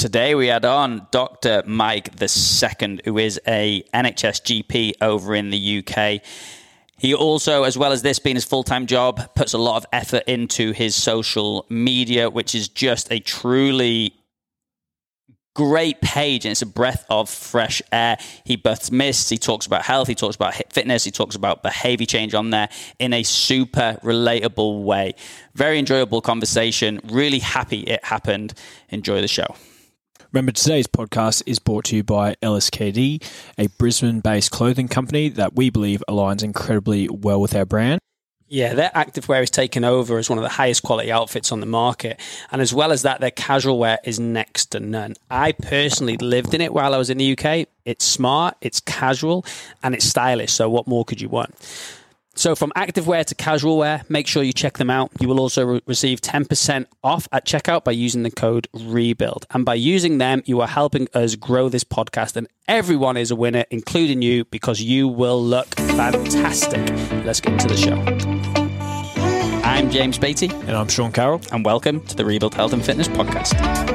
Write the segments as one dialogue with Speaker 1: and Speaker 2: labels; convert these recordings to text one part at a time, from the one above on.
Speaker 1: Today we had on Dr. Mike II, who is a NHS GP over in the UK. He also, as well as this being his full-time job, puts a lot of effort into his social media, which is just a truly great page, and it's a breath of fresh air. He busts myths, he talks about health, he talks about fitness, he talks about behavior change on there in a super relatable way. Very enjoyable conversation. Really happy it happened. Enjoy the show.
Speaker 2: Remember, today's podcast is brought to you by LSKD, a Brisbane-based clothing company that we believe aligns incredibly well with our brand.
Speaker 3: Yeah, their activewear is taken over as one of the highest quality outfits on the market. And as well as that, their casual wear is next to none. I personally lived in it while I was in the UK. It's smart, it's casual, and it's stylish. So what more could you want? So from activewear to casual wear, make sure you check them out. You will also receive 10% off at checkout by using the code REBUILD. And by using them, you are helping us grow this podcast, and everyone is a winner, including you, because you will look fantastic. Let's get into the show. I'm James Beatty.
Speaker 2: And I'm Sean Carroll.
Speaker 1: And welcome to the Rebuild Health and Fitness Podcast.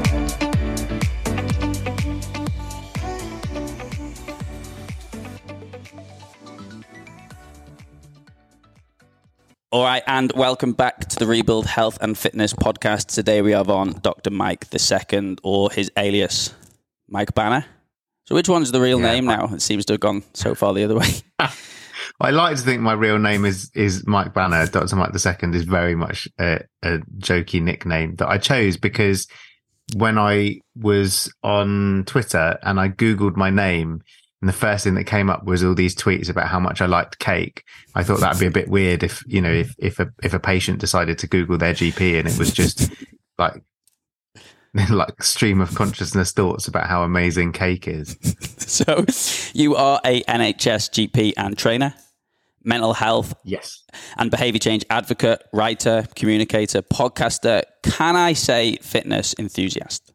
Speaker 1: All right, and welcome back to the Rebuild Health and Fitness Podcast. Today we have on Dr. Mike II, or his alias, Mike Banner. So which one's the real name now? It seems to have gone so far the other way.
Speaker 4: I like to think my real name is Mike Banner. Dr. Mike II is very much a jokey nickname that I chose because when I was on Twitter and I Googled my name, and the first thing that came up was all these tweets about how much I liked cake. I thought that'd be a bit weird if a patient decided to Google their GP and it was just like stream of consciousness thoughts about how amazing cake is.
Speaker 1: So you are a NHS GP and trainer, mental health,
Speaker 4: yes,
Speaker 1: and behavior change advocate, writer, communicator, podcaster. Can I say fitness enthusiast?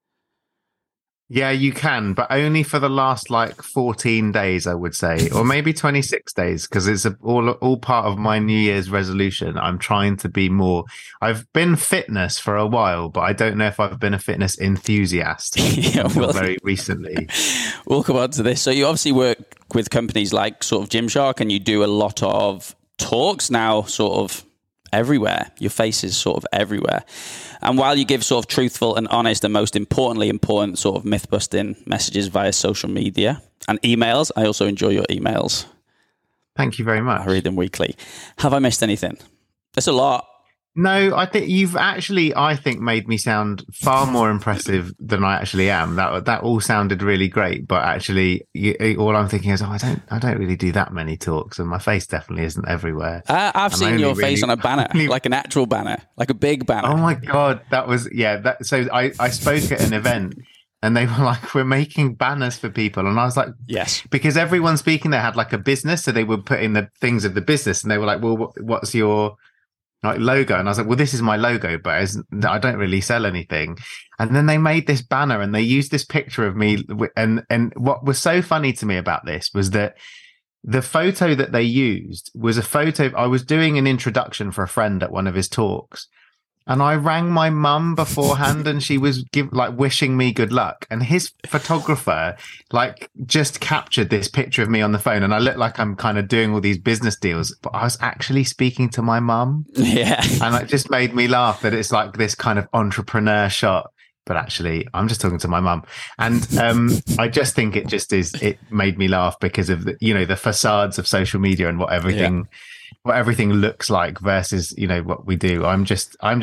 Speaker 4: Yeah, you can, but only for the last 14 days, I would say, or maybe 26 days, because it's all part of my New Year's resolution. I'm trying to be more. I've been fitness for a while, but I don't know if I've been a fitness enthusiast until very recently.
Speaker 1: We'll come on to this. So you obviously work with companies like sort of Gymshark, and you do a lot of talks now, sort of everywhere. Your face is sort of everywhere. And while you give sort of truthful and honest and most importantly important sort of myth-busting messages via social media and emails, I also enjoy your emails.
Speaker 4: Thank you very much.
Speaker 1: I read them weekly. Have I missed anything? That's a lot.
Speaker 4: No, I think you've actually, made me sound far more impressive than I actually am. That all sounded really great, but actually, all I'm thinking is, I don't really do that many talks, and my face definitely isn't everywhere.
Speaker 1: I've seen your face on a banner, like an actual banner, like a big banner.
Speaker 4: Oh my god, that was So I spoke at an event. And they were like, we're making banners for people. And I was like,
Speaker 1: yes. Because
Speaker 4: everyone speaking there had like a business. So they would put in the things of the business. And they were like, well, what's your logo? And I was like, well, this is my logo, but I don't really sell anything. And then they made this banner and they used this picture of me. And what was so funny to me about this was that the photo that they used was a photo. I was doing an introduction for a friend at one of his talks. And I rang my mum beforehand and she was wishing me good luck. And his photographer just captured this picture of me on the phone. And I look like I'm kind of doing all these business deals, but I was actually speaking to my mum.
Speaker 1: Yeah.
Speaker 4: And it just made me laugh that it's like this kind of entrepreneur shot. But actually, I'm just talking to my mum. And I just think it made me laugh because of the facades of social media and what everything looks like versus what we do. I'm just a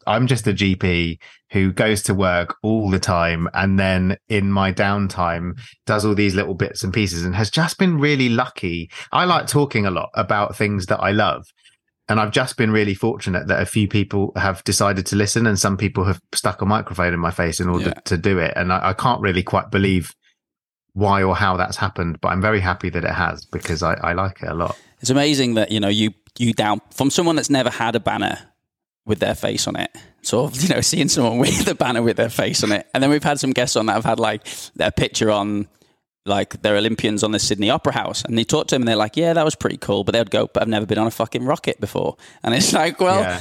Speaker 4: GP who goes to work all the time and then in my downtime does all these little bits and pieces and has just been really lucky. I like talking a lot about things that I love. And I've just been really fortunate that a few people have decided to listen and some people have stuck a microphone in my face in order to do it. And I can't really quite believe why or how that's happened, but I'm very happy that it has because I like it a lot.
Speaker 1: It's amazing that, you down from someone that's never had a banner with their face on it, sort of, seeing someone with a banner with their face on it. And then we've had some guests on that have had their picture on, they're Olympians on the Sydney Opera House. And they talk to them and they're like, yeah, that was pretty cool. But they would go, but I've never been on a fucking rocket before. And it's like, well,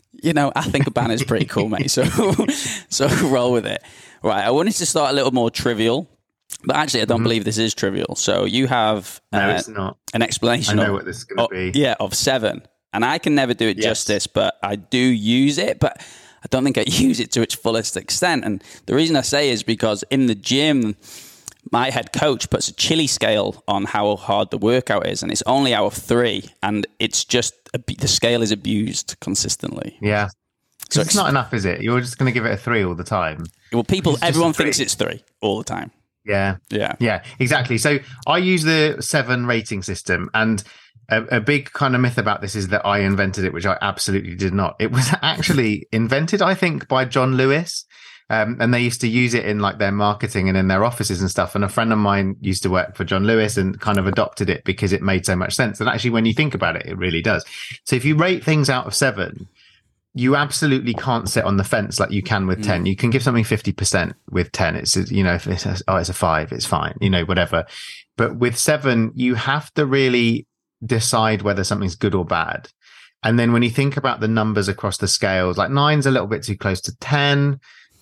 Speaker 1: I think a banner's pretty cool, mate. So roll with it. Right, I wanted to start a little more trivial, but actually I don't believe this is trivial. So you have
Speaker 4: it's not.
Speaker 1: An explanation.
Speaker 4: I know what this is going to be.
Speaker 1: Yeah, of 7. And I can never do it justice, but I do use it, but I don't think I use it to its fullest extent. And the reason I say is because in the gym, my head coach puts a chili scale on how hard the workout is, and it's only hour 3, and it's just the scale is abused consistently.
Speaker 4: Yeah. So it's not enough, is it? You're just going to give it a 3 all the time.
Speaker 1: Well, everyone thinks it's 3 all the time.
Speaker 4: Yeah, exactly. So I use the 7 rating system, and a big kind of myth about this is that I invented it, which I absolutely did not. It was actually invented, I think, by John Lewis. And they used to use it in like their marketing and in their offices and stuff. And a friend of mine used to work for John Lewis and kind of adopted it because it made so much sense. And actually, when you think about it, it really does. So if you rate things out of 7, you absolutely can't sit on the fence like you can with 10. You can give something 50% with 10. It's, if it's a 5, it's fine, whatever. But with 7, you have to really decide whether something's good or bad. And then when you think about the numbers across the scales, like 9's a little bit too close to 10.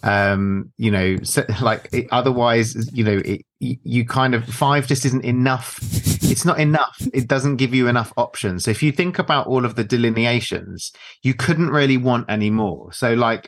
Speaker 4: Otherwise, you kind of 5 just isn't enough. It's not enough. It doesn't give you enough options. So if you think about all of the delineations, you couldn't really want any more. So like,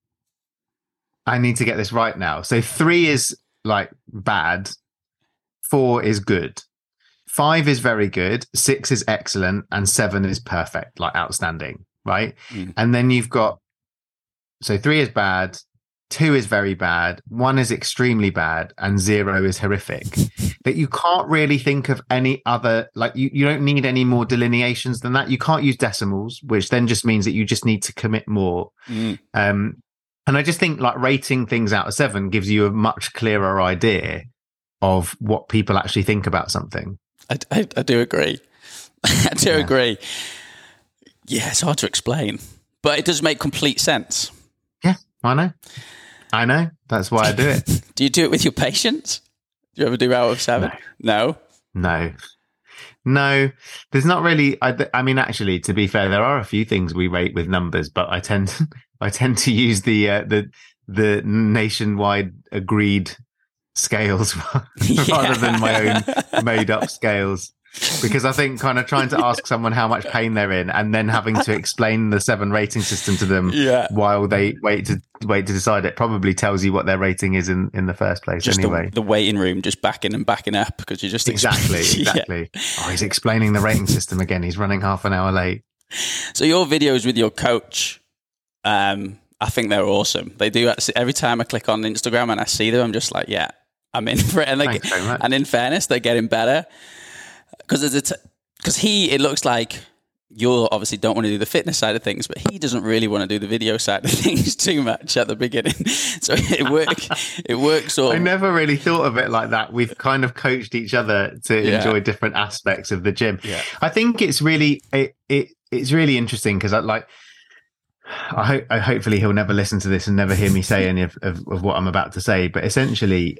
Speaker 4: I need to get this right now. So 3 is like bad. 4 is good. 5 is very good. 6 is excellent. And 7 is perfect, like outstanding. Right. And then you've got, so 3 is bad. 2 is very bad, 1 is extremely bad, and 0 is horrific. That you can't really think of any other, like you don't need any more delineations than that. You can't use decimals, which then just means that you just need to commit more. And I just think like rating things out of 7 gives you a much clearer idea of what people actually think about something.
Speaker 1: I do agree. I do agree. Yeah, it's hard to explain, but it does make complete sense.
Speaker 4: Yeah, I know. That's why I do it.
Speaker 1: Do you do it with your patients? Do you ever do out of 7? No.
Speaker 4: There's not really. I mean, actually, to be fair, there are a few things we rate with numbers, but I tend to use the nationwide agreed scales rather than my own made up scales. Because I think kind of trying to ask someone how much pain they're in and then having to explain the 7 rating system to them while they wait to decide it probably tells you what their rating is in the first place.
Speaker 1: Just
Speaker 4: anyway.
Speaker 1: The waiting room just backing up because you're just
Speaker 4: exactly. Oh, he's explaining the rating system again. He's running half an hour late.
Speaker 1: So your videos with your coach, I think they're awesome. They do. Every time I click on Instagram and I see them, I'm just like, yeah, I'm in for it. And in fairness, they're getting better. Because it looks like you obviously don't want to do the fitness side of things, but he doesn't really want to do the video side of things too much at the beginning. So it works.
Speaker 4: I never really thought of it like that. We've kind of coached each other to enjoy different aspects of the gym. Yeah. I think it's really it's really interesting because hopefully he'll never listen to this and never hear me say any of what I'm about to say. But essentially,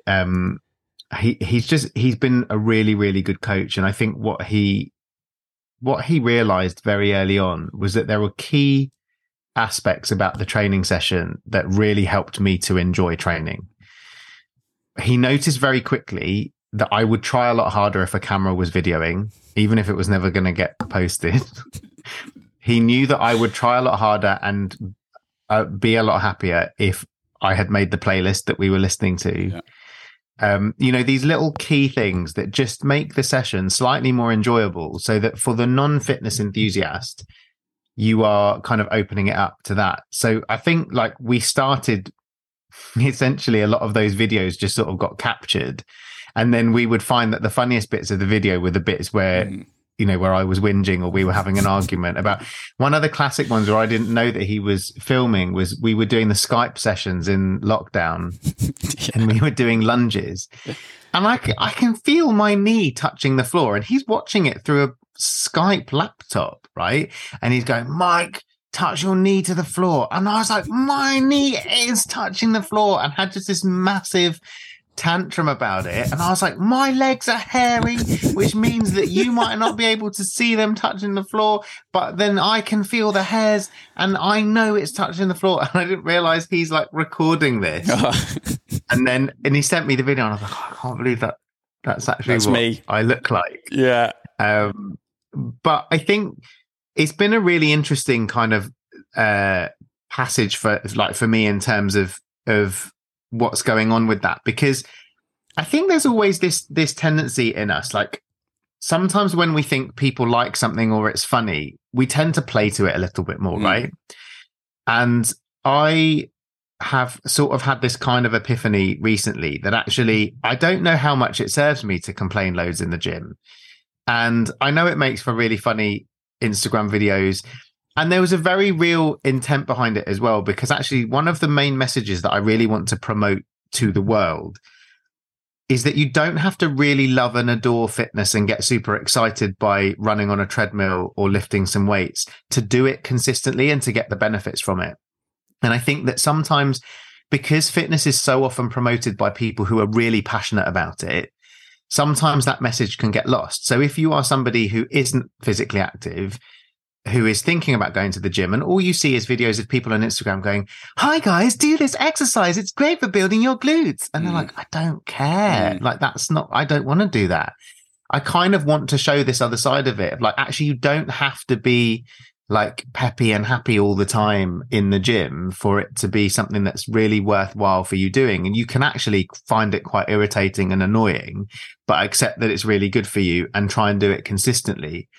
Speaker 4: he's been a really, really good coach. And I think what he realized very early on was that there were key aspects about the training session that really helped me to enjoy training. He noticed very quickly that I would try a lot harder if a camera was videoing, even if it was never going to get posted. He knew that I would try a lot harder and be a lot happier if I had made the playlist that we were listening to. Yeah. These little key things that just make the session slightly more enjoyable so that for the non-fitness enthusiast, you are kind of opening it up to that. So I think like we started essentially a lot of those videos just sort of got captured. And then we would find that the funniest bits of the video were the bits where, where I was whinging or we were having an argument about. One of the classic ones where I didn't know that he was filming was we were doing the Skype sessions in lockdown and we were doing lunges. And I can feel my knee touching the floor and he's watching it through a Skype laptop, right? And he's going, Mike, touch your knee to the floor. And I was like, my knee is touching the floor, and had just this massive tantrum about it. And I was like, my legs are hairy, which means that you might not be able to see them touching the floor, but then I can feel the hairs and I know it's touching the floor. And I didn't realize he's like recording this. and he sent me the video and I was like, oh, I can't believe that. That's actually what me. I look like.
Speaker 1: Yeah.
Speaker 4: But I think it's been a really interesting kind of passage for me in terms of what's going on with that, because I think there's always this tendency in us, like sometimes when we think people like something or it's funny, we tend to play to it a little bit more, right? And I have sort of had this kind of epiphany recently that actually I don't know how much it serves me to complain loads in the gym. And I know it makes for really funny Instagram videos. And there was a very real intent behind it as well, because actually one of the main messages that I really want to promote to the world is that you don't have to really love and adore fitness and get super excited by running on a treadmill or lifting some weights to do it consistently and to get the benefits from it. And I think that sometimes, because fitness is so often promoted by people who are really passionate about it, sometimes that message can get lost. So if you are somebody who isn't physically active, who is thinking about going to the gym, and all you see is videos of people on Instagram going, hi guys, do this exercise. It's great for building your glutes. And they're like, I don't care. Like, I don't want to do that. I kind of want to show this other side of it. Like, actually, you don't have to be like peppy and happy all the time in the gym for it to be something that's really worthwhile for you doing. And you can actually find it quite irritating and annoying, but accept that it's really good for you and try and do it consistently.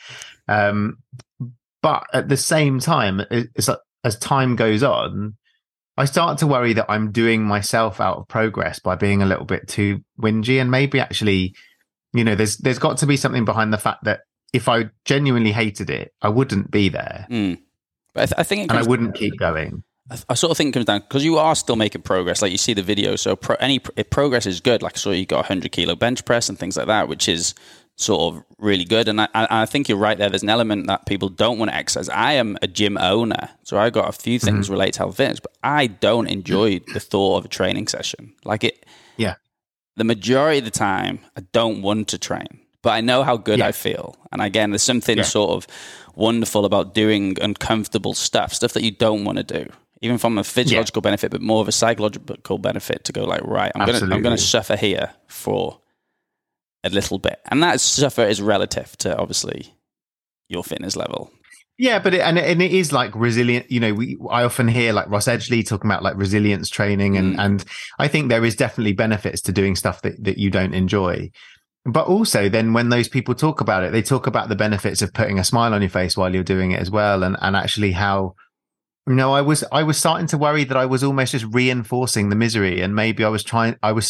Speaker 4: But at the same time, it's like, as time goes on, I start to worry that I'm doing myself out of progress by being a little bit too whingy. And maybe actually, there's got to be something behind the fact that if I genuinely hated it, I wouldn't be there.
Speaker 1: But I think
Speaker 4: I wouldn't keep going.
Speaker 1: I sort of think it comes down, because you are still making progress. Like, you see the video, so if progress is good. Like, so you got 100 kilo bench press and things like that, which is sort of really good. And I think you're right there. There's an element that people don't want to exercise. I am a gym owner, so I got a few things related to health and fitness, but I don't enjoy the thought of a training session. Like, the majority of the time, I don't want to train, but I know how good I feel. And again, there's something sort of wonderful about doing uncomfortable stuff that you don't want to do, even from a physiological benefit, but more of a psychological benefit, to go like, right, I'm going to suffer here for a little bit. And that suffer is relative to obviously your fitness level.
Speaker 4: Yeah, but it is like resilient. I often hear like Ross Edgley talking about like resilience training, and I think there is definitely benefits to doing stuff that you don't enjoy. But also then when those people talk about it, they talk about the benefits of putting a smile on your face while you're doing it as well. And actually how, I was starting to worry that I was almost just reinforcing the misery. And maybe I think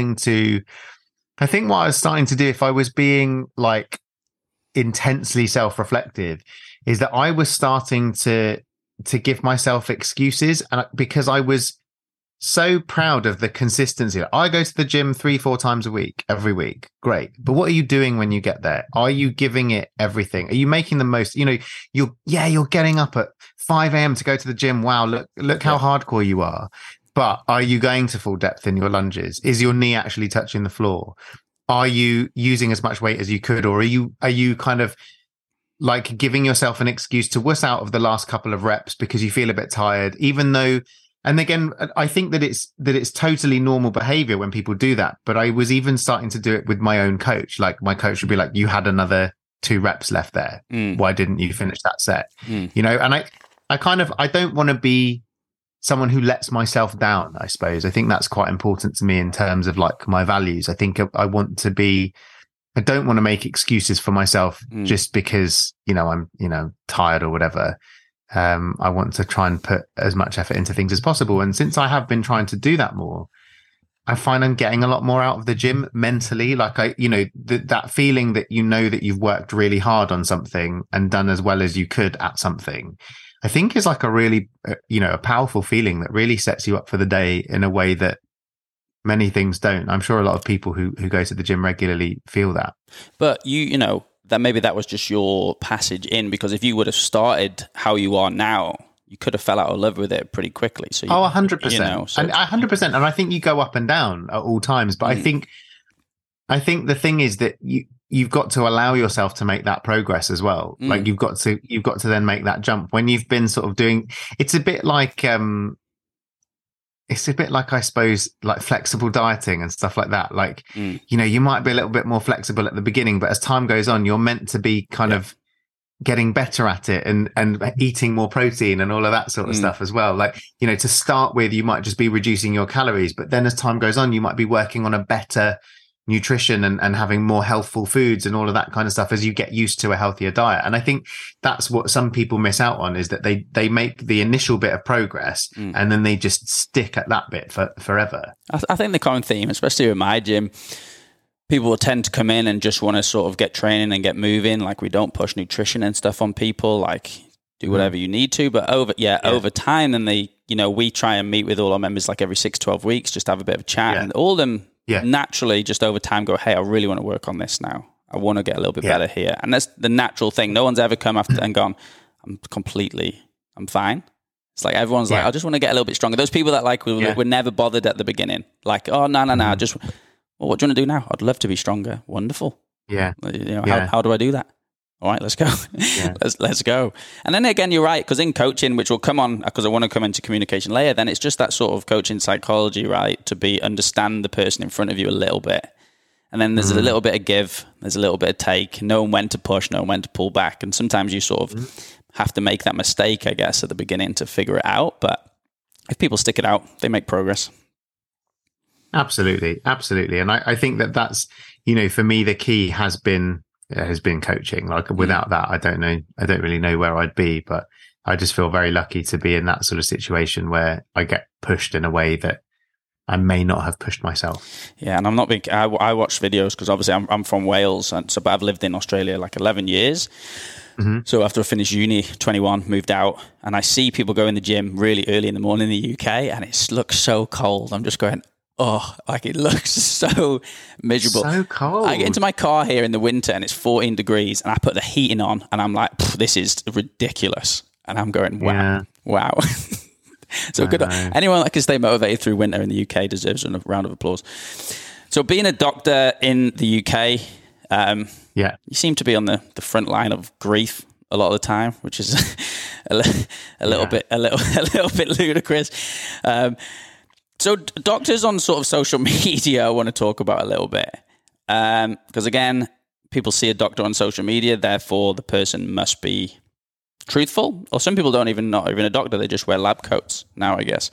Speaker 4: what I was starting to do, if I was being like intensely self-reflective, is that I was starting to give myself excuses, and because I was so proud of the consistency. I go to the gym 3-4 times a week, every week. Great. But what are you doing when you get there? Are you giving it everything? Are you making the most? You're getting up at 5 a.m. to go to the gym. Wow. Look how hardcore you are. But are you going to full depth in your lunges? Is your knee actually touching the floor? Are you using as much weight as you could? Or are you kind of like giving yourself an excuse to wuss out of the last couple of reps because you feel a bit tired, even though, and again, I think that it's totally normal behavior when people do that. But I was even starting to do it with my own coach. Like, my coach would be like, you had another 2 reps left there. Why didn't you finish that set? And I don't want to be someone who lets myself down, I suppose. I think that's quite important to me in terms of like my values. I think I don't want to make excuses for myself just because, I'm, tired or whatever. I want to try and put as much effort into things as possible. And since I have been trying to do that more, I find I'm getting a lot more out of the gym mentally. Like that feeling that that you've worked really hard on something and done as well as you could at something, I think is like a really, a powerful feeling that really sets you up for the day in a way that many things don't. I'm sure a lot of people who go to the gym regularly feel that.
Speaker 1: But that maybe that was just your passage in, because if you would have started how you are now, you could have fell out of love with it pretty quickly. So
Speaker 4: 100%.
Speaker 1: You know, so
Speaker 4: and 100%. And I think you go up and down at all times. But I think the thing is that you've got to allow yourself to make that progress as well. Like you've got to then make that jump when you've been sort of doing. It's a bit like I suppose, like flexible dieting and stuff like that. Like, you know, you might be a little bit more flexible at the beginning, but as time goes on, you're meant to be kind of getting better at it and eating more protein and all of that sort of stuff as well. Like, you know, to start with, you might just be reducing your calories, but then as time goes on, you might be working on a better nutrition and having more healthful foods and all of that kind of stuff as you get used to a healthier diet. And I think that's what some people miss out on, is that they make the initial bit of progress and then they just stick at that bit forever.
Speaker 1: I think the common theme, especially with my gym, people will tend to come in and just want to sort of get training and get moving. Like, we don't push nutrition and stuff on people, like do whatever you need to, but over time, then we try and meet with all our members like every 6-12 weeks, just have a bit of a chat, and all of them naturally just over time go, hey, I really want to work on this now. I want to get a little bit better here. And that's the natural thing. No one's ever come after and gone, I'm fine. It's like everyone's like, I just want to get a little bit stronger. Those people that like were never bothered at the beginning. Like, oh, no, just, well, what do you want to do now? I'd love to be stronger. Wonderful.
Speaker 4: Yeah.
Speaker 1: How do I do that? All right, let's go. Let's go. And then again, you're right, because in coaching, which will come on, because I want to come into communication later, then it's just that sort of coaching psychology, right? To understand the person in front of you a little bit. And then there's a little bit of give, there's a little bit of take, knowing when to push, knowing when to pull back. And sometimes you sort of have to make that mistake, I guess, at the beginning to figure it out. But if people stick it out, they make progress.
Speaker 4: Absolutely. And I think that's, for me, the key has been coaching. Like, without that, I don't really know where I'd be, but I just feel very lucky to be in that sort of situation where I get pushed in a way that I may not have pushed myself.
Speaker 1: Yeah, and I'm not big. I watch videos because obviously I'm from Wales, but I've lived in Australia like 11 years. So after I finished uni, 21, moved out, and I see people go in the gym really early in the morning in the UK, and it looks so cold. I'm just going, oh, like it looks so miserable.
Speaker 4: So cold.
Speaker 1: I get into my car here in the winter and it's 14 degrees, and I put the heating on, and I'm like, this is ridiculous. And I'm going, wow. So good. Anyone that can stay motivated through winter in the UK deserves a round of applause. So being a doctor in the UK, you seem to be on the front line of grief a lot of the time, which is a little bit ludicrous. So doctors on sort of social media, I want to talk about a little bit. Because again, people see a doctor on social media, therefore the person must be truthful. Or some people not even a doctor, they just wear lab coats now, I guess.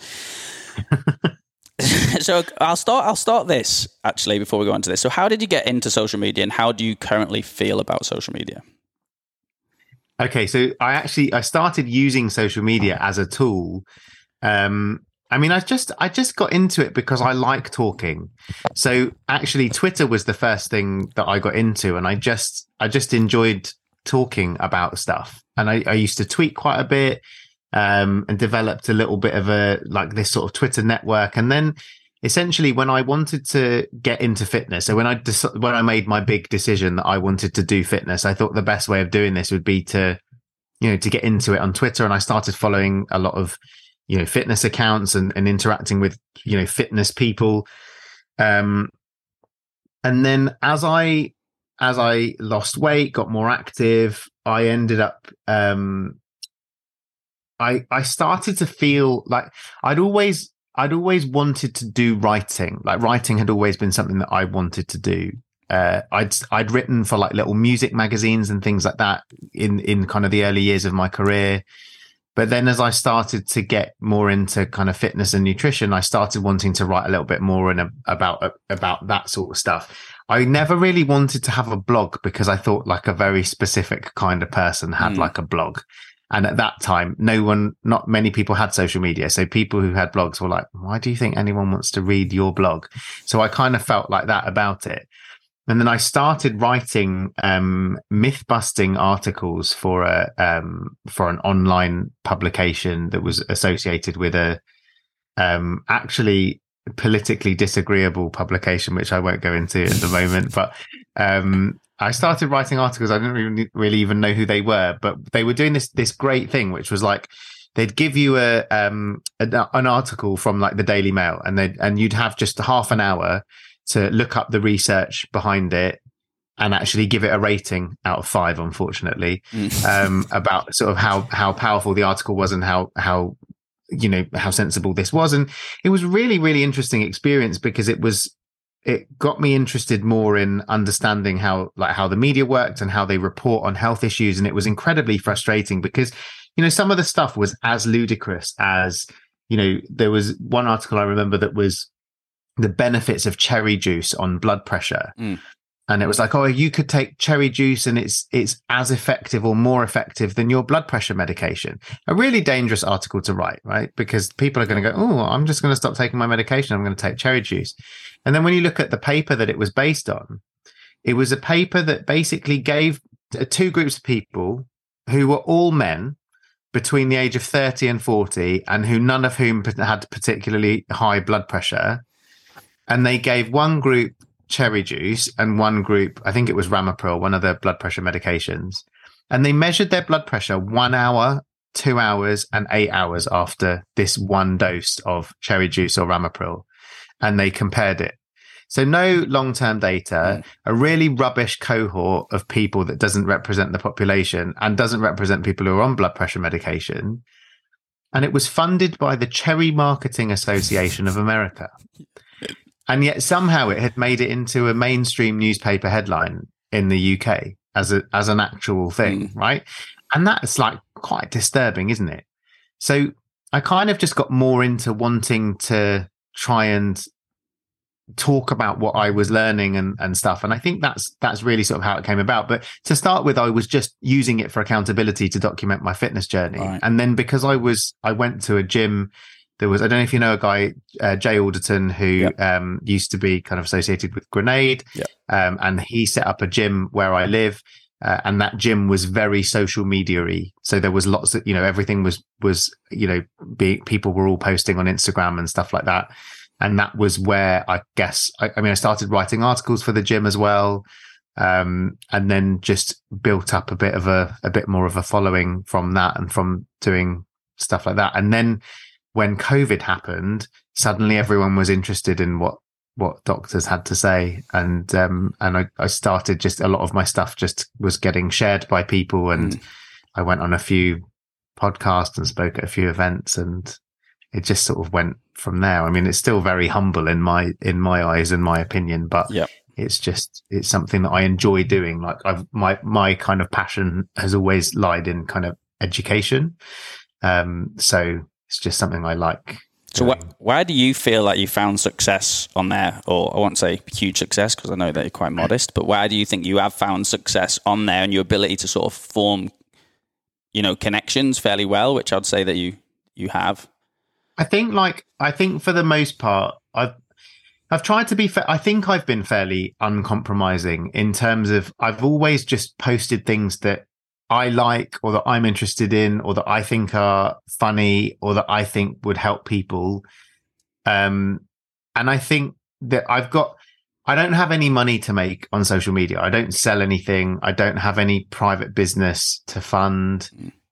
Speaker 1: So I'll start this actually before we go on to this. So how did you get into social media, and how do you currently feel about social media?
Speaker 4: Okay, so I started using social media as a tool. I just got into it because I like talking. So actually Twitter was the first thing that I got into, and I just enjoyed talking about stuff. And I used to tweet quite a bit, and developed a little bit of this sort of Twitter network. And then essentially when I wanted to get into fitness, so when I made my big decision that I wanted to do fitness, I thought the best way of doing this would be to get into it on Twitter. And I started following a lot of, fitness accounts and interacting with, fitness people. And then as I lost weight, got more active, I ended up, I started to feel like I'd always wanted to do writing. Like, writing had always been something that I wanted to do. I'd written for like little music magazines and things like that in kind of the early years of my career. But then as I started to get more into kind of fitness and nutrition, I started wanting to write a little bit more about that sort of stuff. I never really wanted to have a blog because I thought like a very specific kind of person had like a blog. And at that time, not many people had social media. So people who had blogs were like, why do you think anyone wants to read your blog? So I kind of felt like that about it. And then I started writing myth-busting articles for an online publication that was associated with a actually politically disagreeable publication, which I won't go into at the moment. But I started writing articles. I didn't really even know who they were, but they were doing this great thing, which was like they'd give you an article from like the Daily Mail, and you'd have just half an hour to look up the research behind it and actually give it a rating out of 5, unfortunately, about sort of how powerful the article was and how sensible this was. And it was really, really interesting experience because it got me interested more in understanding how the media worked and how they report on health issues. And it was incredibly frustrating because, some of the stuff was as ludicrous as, there was one article I remember that was the benefits of cherry juice on blood pressure. And it was like, oh, you could take cherry juice and it's as effective or more effective than your blood pressure medication. A really dangerous article to write, right? Because people are going to go, oh, I'm just going to stop taking my medication. I'm going to take cherry juice. And then when you look at the paper that it was based on, it was a paper that basically gave 2 groups of people who were all men between the age of 30 and 40, and who none of whom had particularly high blood pressure. And they gave one group cherry juice and one group, I think it was Ramipril, one of the blood pressure medications. And they measured their blood pressure 1 hour, 2 hours, and 8 hours after this one dose of cherry juice or Ramipril. And they compared it. So no long-term data, a really rubbish cohort of people that doesn't represent the population and doesn't represent people who are on blood pressure medication. And it was funded by the Cherry Marketing Association of America. And yet somehow it had made it into a mainstream newspaper headline in the UK as an actual thing, right? And that's like quite disturbing, isn't it? So I kind of just got more into wanting to try and talk about what I was learning and stuff. And I think that's really sort of how it came about. But to start with, I was just using it for accountability to document my fitness journey. Right. And then because I went to a gym. There was, I don't know if you know a guy, Jay Alderton, who used to be kind of associated with Grenade. And he set up a gym where I live. And that gym was very social media-y. So there was lots of, everything was people were all posting on Instagram and stuff like that. And that was where I guess, I started writing articles for the gym as well. And then just built up a bit more of a following from that and from doing stuff like that. And then when COVID happened, suddenly everyone was interested in what doctors had to say. And I started just, a lot of my stuff just was getting shared by people. And I went on a few podcasts and spoke at a few events, and it just sort of went from there. I mean, it's still very humble in my eyes and my opinion, but it's something that I enjoy doing. Like my kind of passion has always lied in kind of education. So it's just something I like.
Speaker 1: So why do you feel like you found success on there? Or I won't say huge success because I know that you're quite modest, but why do you think you have found success on there and your ability to sort of form, connections fairly well, which I'd say that you have?
Speaker 4: I think for the most part, I've tried to be fair. I think I've been fairly uncompromising in terms of I've always just posted things that I like or that I'm interested in or that I think are funny or that I think would help people. And I think that I don't have any money to make on social media. I don't sell anything. I don't have any private business to fund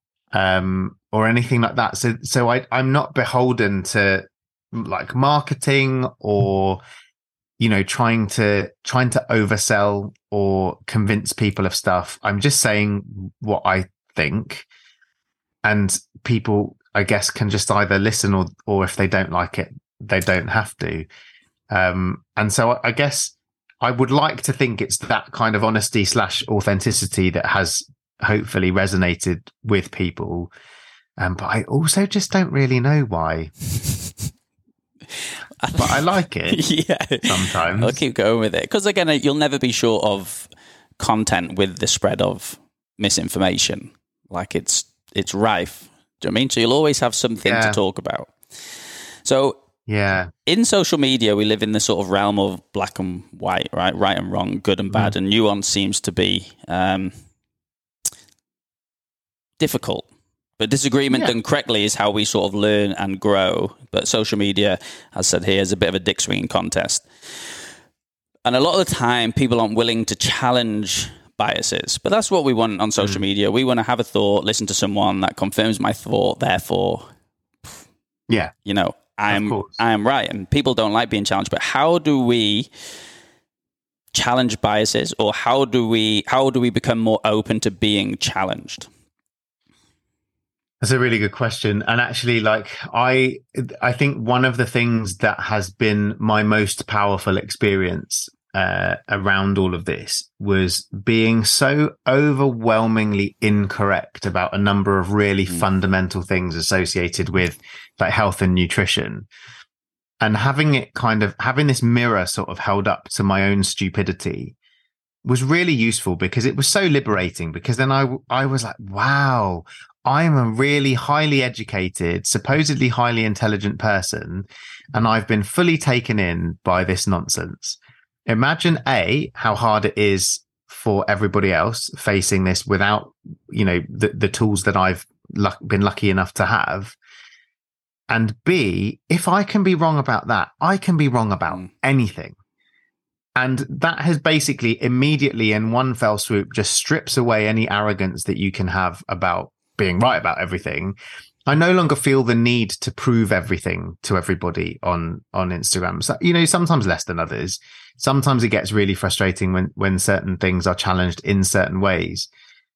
Speaker 4: or anything like that. So I'm not beholden to like marketing or trying to oversell or convince people of stuff. I'm just saying what I think, and people, I guess, can just either listen or if they don't like it, they don't have to. And so I guess I would like to think it's that kind of honesty / authenticity that has hopefully resonated with people. But I also just don't really know why. But I like it. Sometimes
Speaker 1: I'll keep going with it because again, you'll never be short of content with the spread of misinformation. Like it's rife. Do you know what I mean? So you'll always have something to talk about. So in social media, we live in the sort of realm of black and white, right and wrong, good and bad, and nuance seems to be difficult. But disagreement done correctly is how we sort of learn and grow. But social media, as said here, is a bit of a dick swinging contest. And a lot of the time, people aren't willing to challenge biases. But that's what we want on social media. We want to have a thought, listen to someone that confirms my thought, therefore,
Speaker 4: yeah,
Speaker 1: I am right. And people don't like being challenged. But how do we challenge biases, or how do we become more open to being challenged?
Speaker 4: That's a really good question. And actually, I think one of the things that has been my most powerful experience around all of this was being so overwhelmingly incorrect about a number of really fundamental things associated with health and nutrition, and having this mirror sort of held up to my own stupidity was really useful, because it was so liberating. Because then I was like, wow, I'm a really highly educated, supposedly highly intelligent person, and I've been fully taken in by this nonsense. Imagine how hard it is for everybody else facing this without, the tools that I've been lucky enough to have. And B, if I can be wrong about that, I can be wrong about anything. And that has basically immediately, in one fell swoop, just strips away any arrogance that you can have about being right about everything. I no longer feel the need to prove everything to everybody on Instagram. So, sometimes less than others. Sometimes it gets really frustrating when certain things are challenged in certain ways.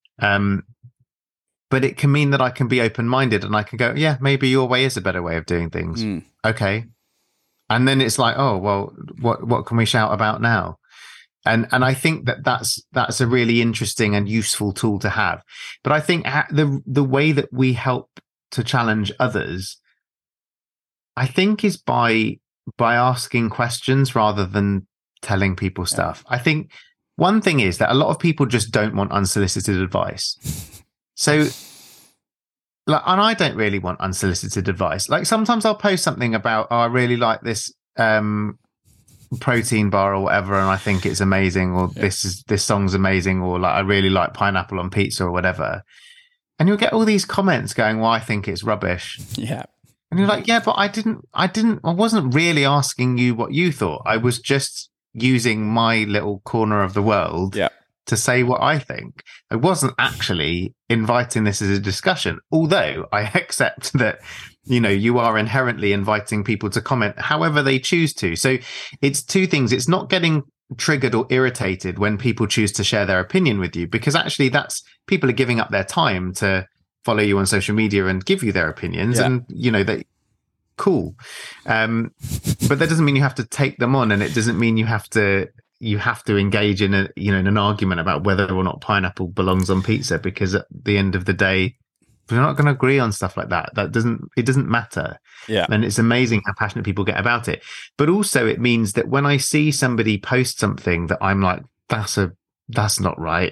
Speaker 4: But it can mean that I can be open-minded, and I can go, yeah, maybe your way is a better way of doing things. Okay. And then it's like, oh, well, what can we shout about now? And I think that's a really interesting and useful tool to have. But I think the way that we help to challenge others, I think, is by asking questions rather than telling people stuff. I think one thing is that a lot of people just don't want unsolicited advice. So, and I don't really want unsolicited advice. Sometimes I'll post something about, I really like this protein bar or whatever, and I think it's amazing, or this song's amazing, or I really like pineapple on pizza or whatever. And you'll get all these comments going, well, I think it's rubbish.
Speaker 1: Yeah.
Speaker 4: And you're like, yeah, but I wasn't really asking you what you thought. I was just using my little corner of the world to say what I think. I wasn't actually inviting this as a discussion, although I accept that, you are inherently inviting people to comment however they choose to. So it's two things. It's not getting triggered or irritated when people choose to share their opinion with you, because actually people are giving up their time to follow you on social media and give you their opinions. And, they cool. But that doesn't mean you have to take them on, and it doesn't mean you have to engage in an argument about whether or not pineapple belongs on pizza, because at the end of the day, we're not going to agree on stuff like that. It doesn't matter.
Speaker 1: Yeah.
Speaker 4: And it's amazing how passionate people get about it. But also it means that when I see somebody post something that I'm like, that's not right.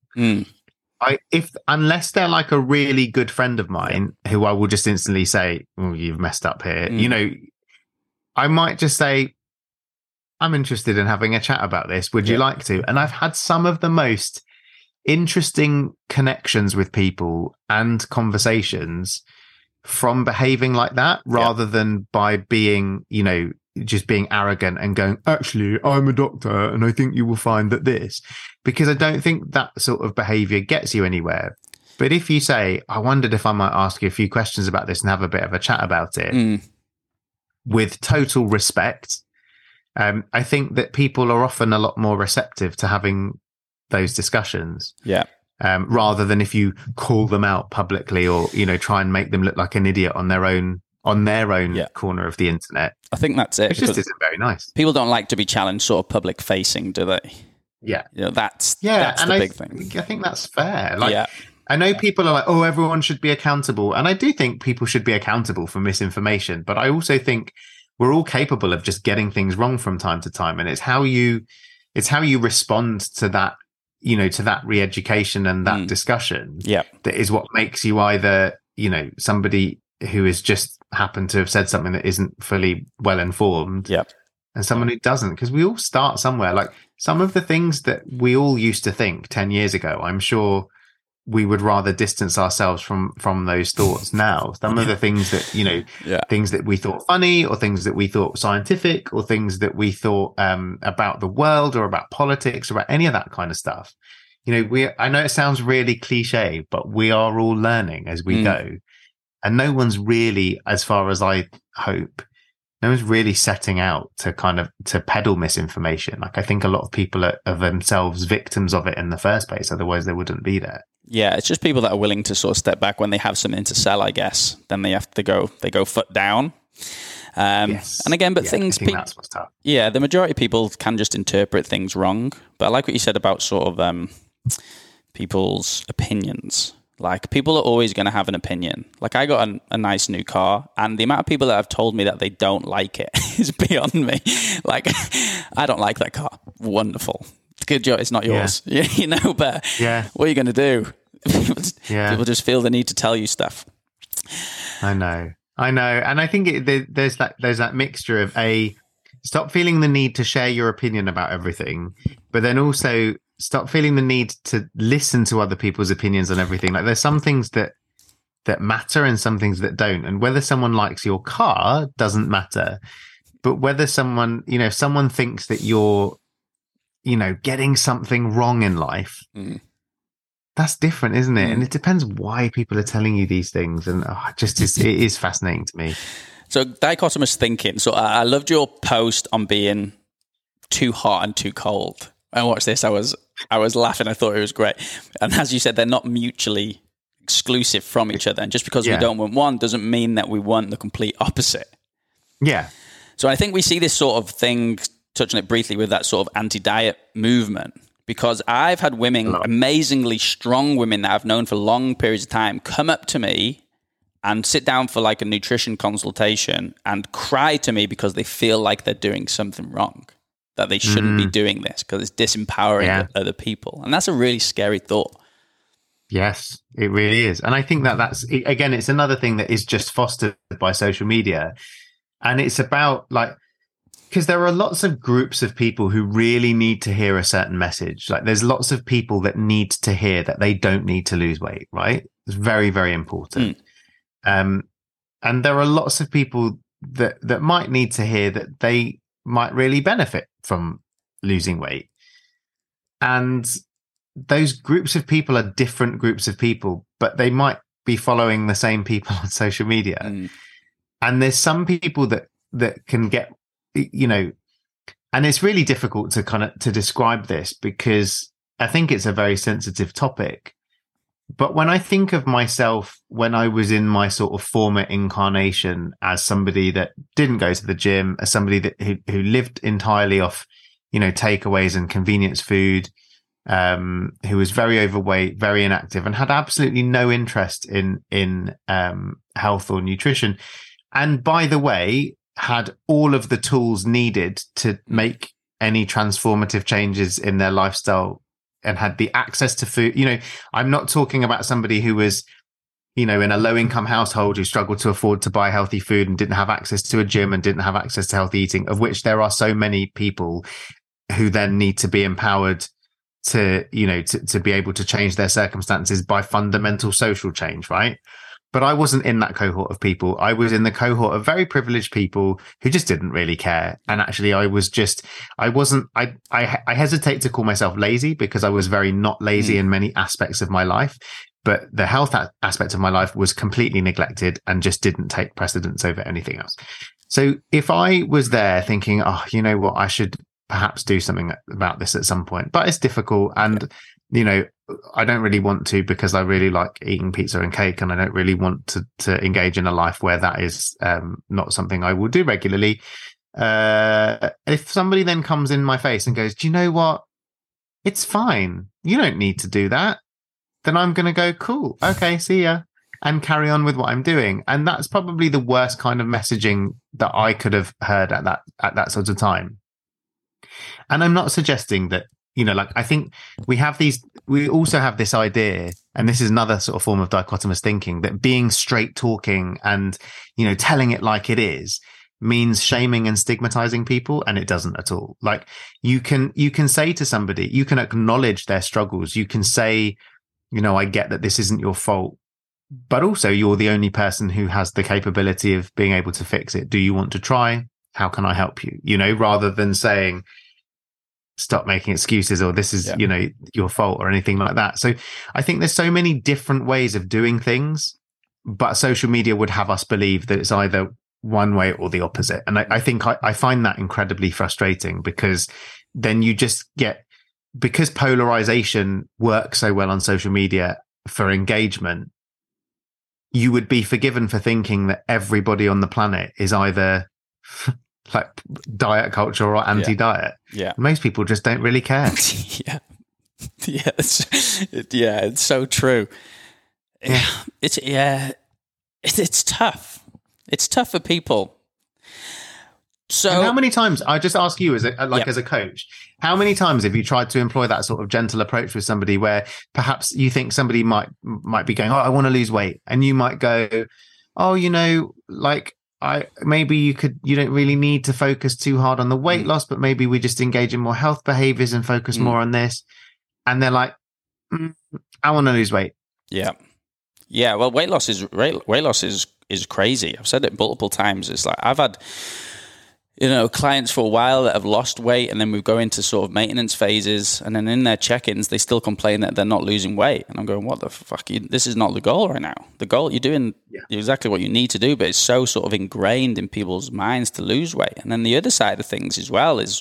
Speaker 4: Unless they're a really good friend of mine, who I will just instantly say, oh, you've messed up here. I might just say, I'm interested in having a chat about this. Would you like to? And I've had some of the most interesting connections with people and conversations from behaving like that, rather than by being, just being arrogant and going, actually, I'm a doctor and I think you will find that this, because I don't think that sort of behavior gets you anywhere. But if you say, I wondered if I might ask you a few questions about this and have a bit of a chat about it with total respect, I think that people are often a lot more receptive to having those discussions.
Speaker 1: Yeah.
Speaker 4: Rather than if you call them out publicly, or, try and make them look like an idiot on their own corner of the internet.
Speaker 1: I think that's it.
Speaker 4: It just isn't very nice.
Speaker 1: People don't like to be challenged sort of public facing, do they?
Speaker 4: Yeah.
Speaker 1: That's the big thing.
Speaker 4: I think that's fair. I know people are like, oh, everyone should be accountable. And I do think people should be accountable for misinformation. But I also think we're all capable of just getting things wrong from time to time. And it's how you respond to that, to that re-education and that discussion.
Speaker 1: Yeah.
Speaker 4: That is what makes you either, somebody who has just happened to have said something that isn't fully well informed.
Speaker 1: Yeah.
Speaker 4: And someone who doesn't, because we all start somewhere. Some of the things that we all used to think 10 years ago, I'm sure we would rather distance ourselves from those thoughts now. Some of the things that, things that we thought funny, or things that we thought scientific, or things that we thought about the world or about politics or about any of that kind of stuff. I know it sounds really cliche, but we are all learning as we go. And no one's really, as far as I hope, no one's really setting out to peddle misinformation. Like, I think a lot of people are themselves victims of it in the first place. Otherwise they wouldn't be there.
Speaker 1: Yeah, it's just people that are willing to sort of step back when they have something to sell, I guess. Then they go foot down.
Speaker 4: Yes.
Speaker 1: And again, but
Speaker 4: I
Speaker 1: things,
Speaker 4: think that's what's tough.
Speaker 1: Yeah, the majority of people can just interpret things wrong. But I like what you said about sort of people's opinions. Like, people are always going to have an opinion. Like, I got a nice new car, and the amount of people that have told me that they don't like it is beyond me. Like, I don't like that car. Wonderful. Good job. It's not yours. Yeah. But what are you going to do? People just feel the need to tell you stuff.
Speaker 4: I know. And I think there's that mixture of stop feeling the need to share your opinion about everything, but then also stop feeling the need to listen to other people's opinions on everything. Like, there's some things that matter and some things that don't. And whether someone likes your car doesn't matter. But whether someone, if someone thinks that you're, getting something wrong in life, that's different, isn't it? And it depends why people are telling you these things. And it is fascinating to me.
Speaker 1: So, dichotomous thinking. So I loved your post on being too hot and too cold. And watch this. I was laughing. I thought it was great. And as you said, they're not mutually exclusive from each other. And just because we don't want one doesn't mean that we want the complete opposite.
Speaker 4: Yeah.
Speaker 1: So I think we see this sort of thing, touching it briefly, with that sort of anti-diet movement. Because I've had women, amazingly strong women that I've known for long periods of time, come up to me and sit down for like a nutrition consultation and cry to me because they feel like they're doing something wrong, that they shouldn't be doing this because it's disempowering other people. And that's a really scary thought.
Speaker 4: Yes, it really is. And I think that's, again, it's another thing that is just fostered by social media. And it's about because there are lots of groups of people who really need to hear a certain message. Like, there's lots of people that need to hear that they don't need to lose weight, right? It's very, very important. And there are lots of people that might need to hear that they might really benefit from losing weight. And those groups of people are different groups of people, but they might be following the same people on social media. And there's some people that can get, and it's really difficult to describe this because I think it's a very sensitive topic. But when I think of myself, when I was in my sort of former incarnation as somebody that didn't go to the gym, as somebody who lived entirely off, takeaways and convenience food, who was very overweight, very inactive, and had absolutely no interest in health or nutrition. And by the way, had all of the tools needed to make any transformative changes in their lifestyle and had the access to food. I'm not talking about somebody who was, in a low income household who struggled to afford to buy healthy food and didn't have access to a gym and didn't have access to healthy eating, of which there are so many people who then need to be empowered to be able to change their circumstances by fundamental social change, right? But I wasn't in that cohort of people. I was in the cohort of very privileged people who just didn't really care. And actually, I hesitate to call myself lazy because I was very not lazy in many aspects of my life. But the health aspect of my life was completely neglected and just didn't take precedence over anything else. So if I was there thinking, oh, you know what, I should perhaps do something about this at some point, but it's difficult. And, I don't really want to because I really like eating pizza and cake, and I don't really want to engage in a life where that is not something I will do regularly. If somebody then comes in my face and goes, do you know what? It's fine. You don't need to do that. Then I'm going to go, cool. Okay, see ya. And carry on with what I'm doing. And that's probably the worst kind of messaging that I could have heard at that sort of time. And I'm not suggesting that, I think we also have this idea, and this is another sort of form of dichotomous thinking, that being straight talking and, telling it like it is means shaming and stigmatizing people. And it doesn't at all. Like, you can say to somebody, you can acknowledge their struggles. You can say, I get that this isn't your fault, but also you're the only person who has the capability of being able to fix it. Do you want to try? How can I help you? Rather than saying, stop making excuses, or this is, your fault, or anything like that. So I think there's so many different ways of doing things, but social media would have us believe that it's either one way or the opposite. And I think I find that incredibly frustrating, because then you just get, because polarization works so well on social media for engagement, you would be forgiven for thinking that everybody on the planet is either like diet culture or anti-diet.
Speaker 1: Yeah.
Speaker 4: Most people just don't really care.
Speaker 1: Yeah. Yeah. It's so true. Yeah. It's tough. It's tough for people. So,
Speaker 4: and how many times, I just ask you as a coach, how many times have you tried to employ that sort of gentle approach with somebody where perhaps you think somebody might be going, oh, I want to lose weight. And you might go, oh, maybe you don't really need to focus too hard on the weight loss, but maybe we just engage in more health behaviors and focus more on this. And they're like, I want to lose weight.
Speaker 1: Yeah. Yeah. Well, weight loss is crazy. I've said it multiple times. It's like, I've had, clients for a while that have lost weight, and then we go into sort of maintenance phases, and then in their check-ins, they still complain that they're not losing weight. And I'm going, what the fuck? This is not the goal right now. The goal, you're doing exactly what you need to do, but it's so sort of ingrained in people's minds to lose weight. And then the other side of things as well is,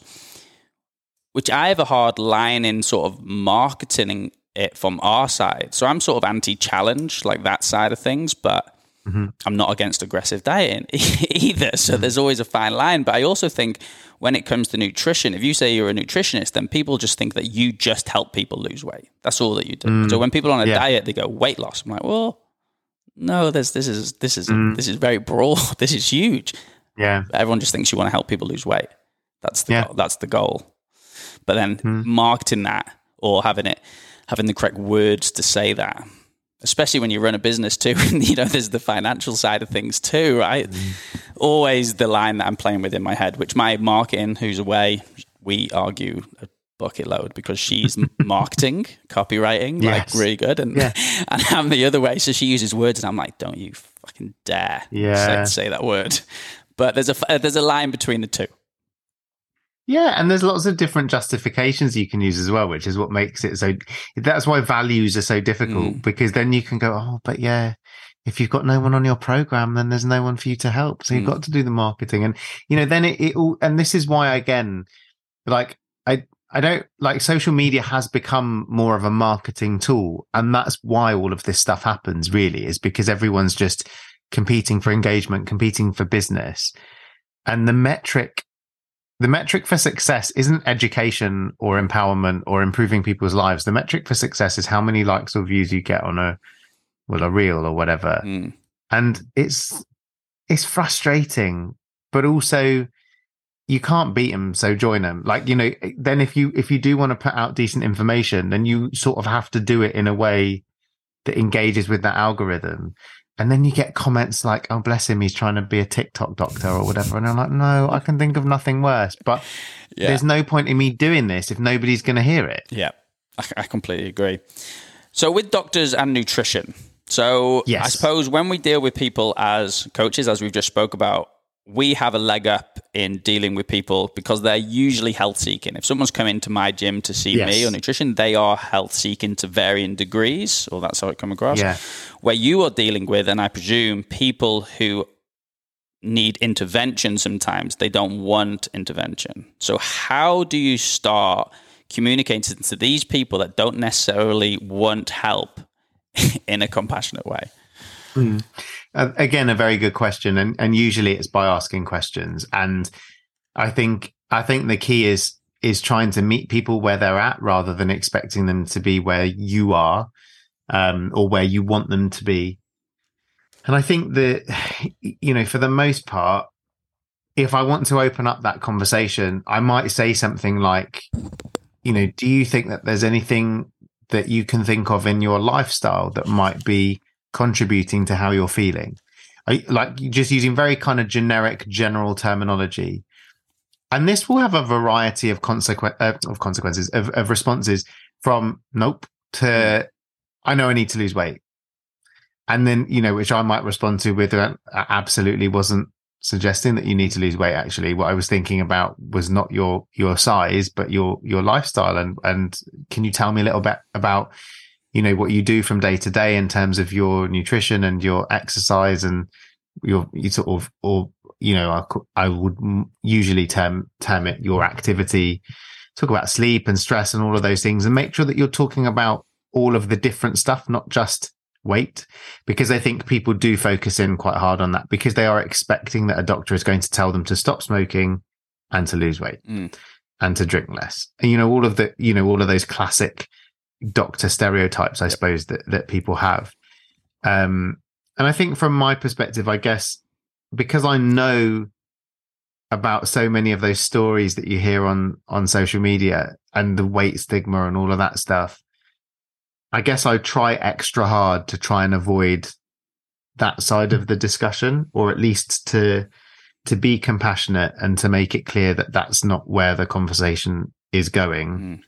Speaker 1: which I have a hard line in sort of marketing it from our side. So I'm sort of anti-challenge, like that side of things, but I'm not against aggressive dieting either. So there's always a fine line. But I also think when it comes to nutrition, if you say you're a nutritionist, then people just think that you just help people lose weight. That's all that you do. So when people are on a diet, they go weight loss. I'm like, well, no, this is very broad. This is huge.
Speaker 4: Yeah.
Speaker 1: Everyone just thinks you want to help people lose weight. That's the goal. But then marketing that, or having the correct words to say that, especially when you run a business too, and there's the financial side of things too, right? Always the line that I'm playing with in my head, which my marketing, who's away, we argue a bucket load, because she's marketing, copywriting, like really good, and I'm the other way. So she uses words, and I'm like, don't you fucking dare say that word. But there's a line between the two.
Speaker 4: Yeah, and there's lots of different justifications you can use as well, which is what makes it so. That's why values are so difficult, because then you can go, oh, but if you've got no one on your program, then there's no one for you to help. So you've got to do the marketing, and then it all. And this is why, again, like I don't like, social media has become more of a marketing tool, and that's why all of this stuff happens. Really, is because everyone's just competing for engagement, competing for business, and the metric for success isn't education or empowerment or improving people's lives. The metric for success is how many likes or views you get on a reel or whatever. And it's frustrating, but also you can't beat them, so join them. Like, then if you do want to put out decent information, then you sort of have to do it in a way that engages with that algorithm. And then you get comments like, oh, bless him, he's trying to be a TikTok doctor or whatever. And I'm like, no, I can think of nothing worse. But there's no point in me doing this if nobody's going to hear it.
Speaker 1: Yeah, I completely agree. So with doctors and nutrition, I suppose when we deal with people as coaches, as we've just spoke about, we have a leg up in dealing with people because they're usually health seeking. If someone's come into my gym to see me or nutrition, they are health seeking to varying degrees, or that's how it comes across. Yeah. Where you are dealing with, and I presume, people who need intervention sometimes, they don't want intervention. So how do you start communicating to these people that don't necessarily want help in a compassionate way?
Speaker 4: Again, a very good question, and usually it's by asking questions. And I think the key is trying to meet people where they're at, rather than expecting them to be where you are, or where you want them to be. And I think that, for the most part, if I want to open up that conversation, I might say something like, do you think that there's anything that you can think of in your lifestyle that might be contributing to how you're feeling? Like, just using very kind of generic, general terminology. And this will have a variety of consequences, of responses, from nope to I know I need to lose weight. And then, which I might respond to with absolutely wasn't suggesting that you need to lose weight. Actually, what I was thinking about was not your size, but your lifestyle. And can you tell me a little bit about, what you do from day to day in terms of your nutrition and your exercise and you sort of, or I would usually term it your activity. Talk about sleep and stress and all of those things, and make sure that you're talking about all of the different stuff, not just weight, because I think people do focus in quite hard on that because they are expecting that a doctor is going to tell them to stop smoking and to lose weight and to drink less. And, all of those classic doctor stereotypes, I suppose, that people have. And I think from my perspective, I guess, because I know about so many of those stories that you hear on social media and the weight stigma and all of that stuff, I guess I try extra hard to try and avoid that side of the discussion, or at least to be compassionate and to make it clear that that's not where the conversation is going.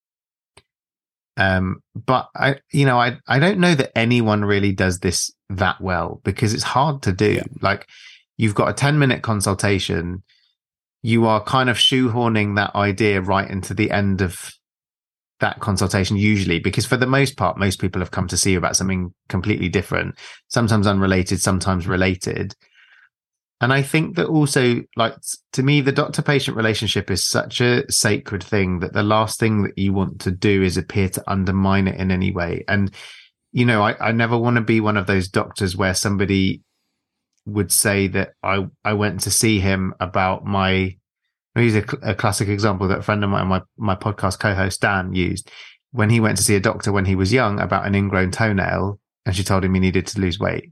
Speaker 4: But I don't know that anyone really does this that well, because it's hard to do. Like, you've got a 10-minute consultation. You are kind of shoehorning that idea right into the end of that consultation, usually, because for the most part, most people have come to see you about something completely different, sometimes unrelated, sometimes related. And I think that also, like, to me, the doctor-patient relationship is such a sacred thing that the last thing that you want to do is appear to undermine it in any way. And, I never want to be one of those doctors where somebody would say that I went to see him about he's a classic example that a friend of mine, my podcast co-host Dan, used when he went to see a doctor when he was young about an ingrown toenail, and she told him he needed to lose weight.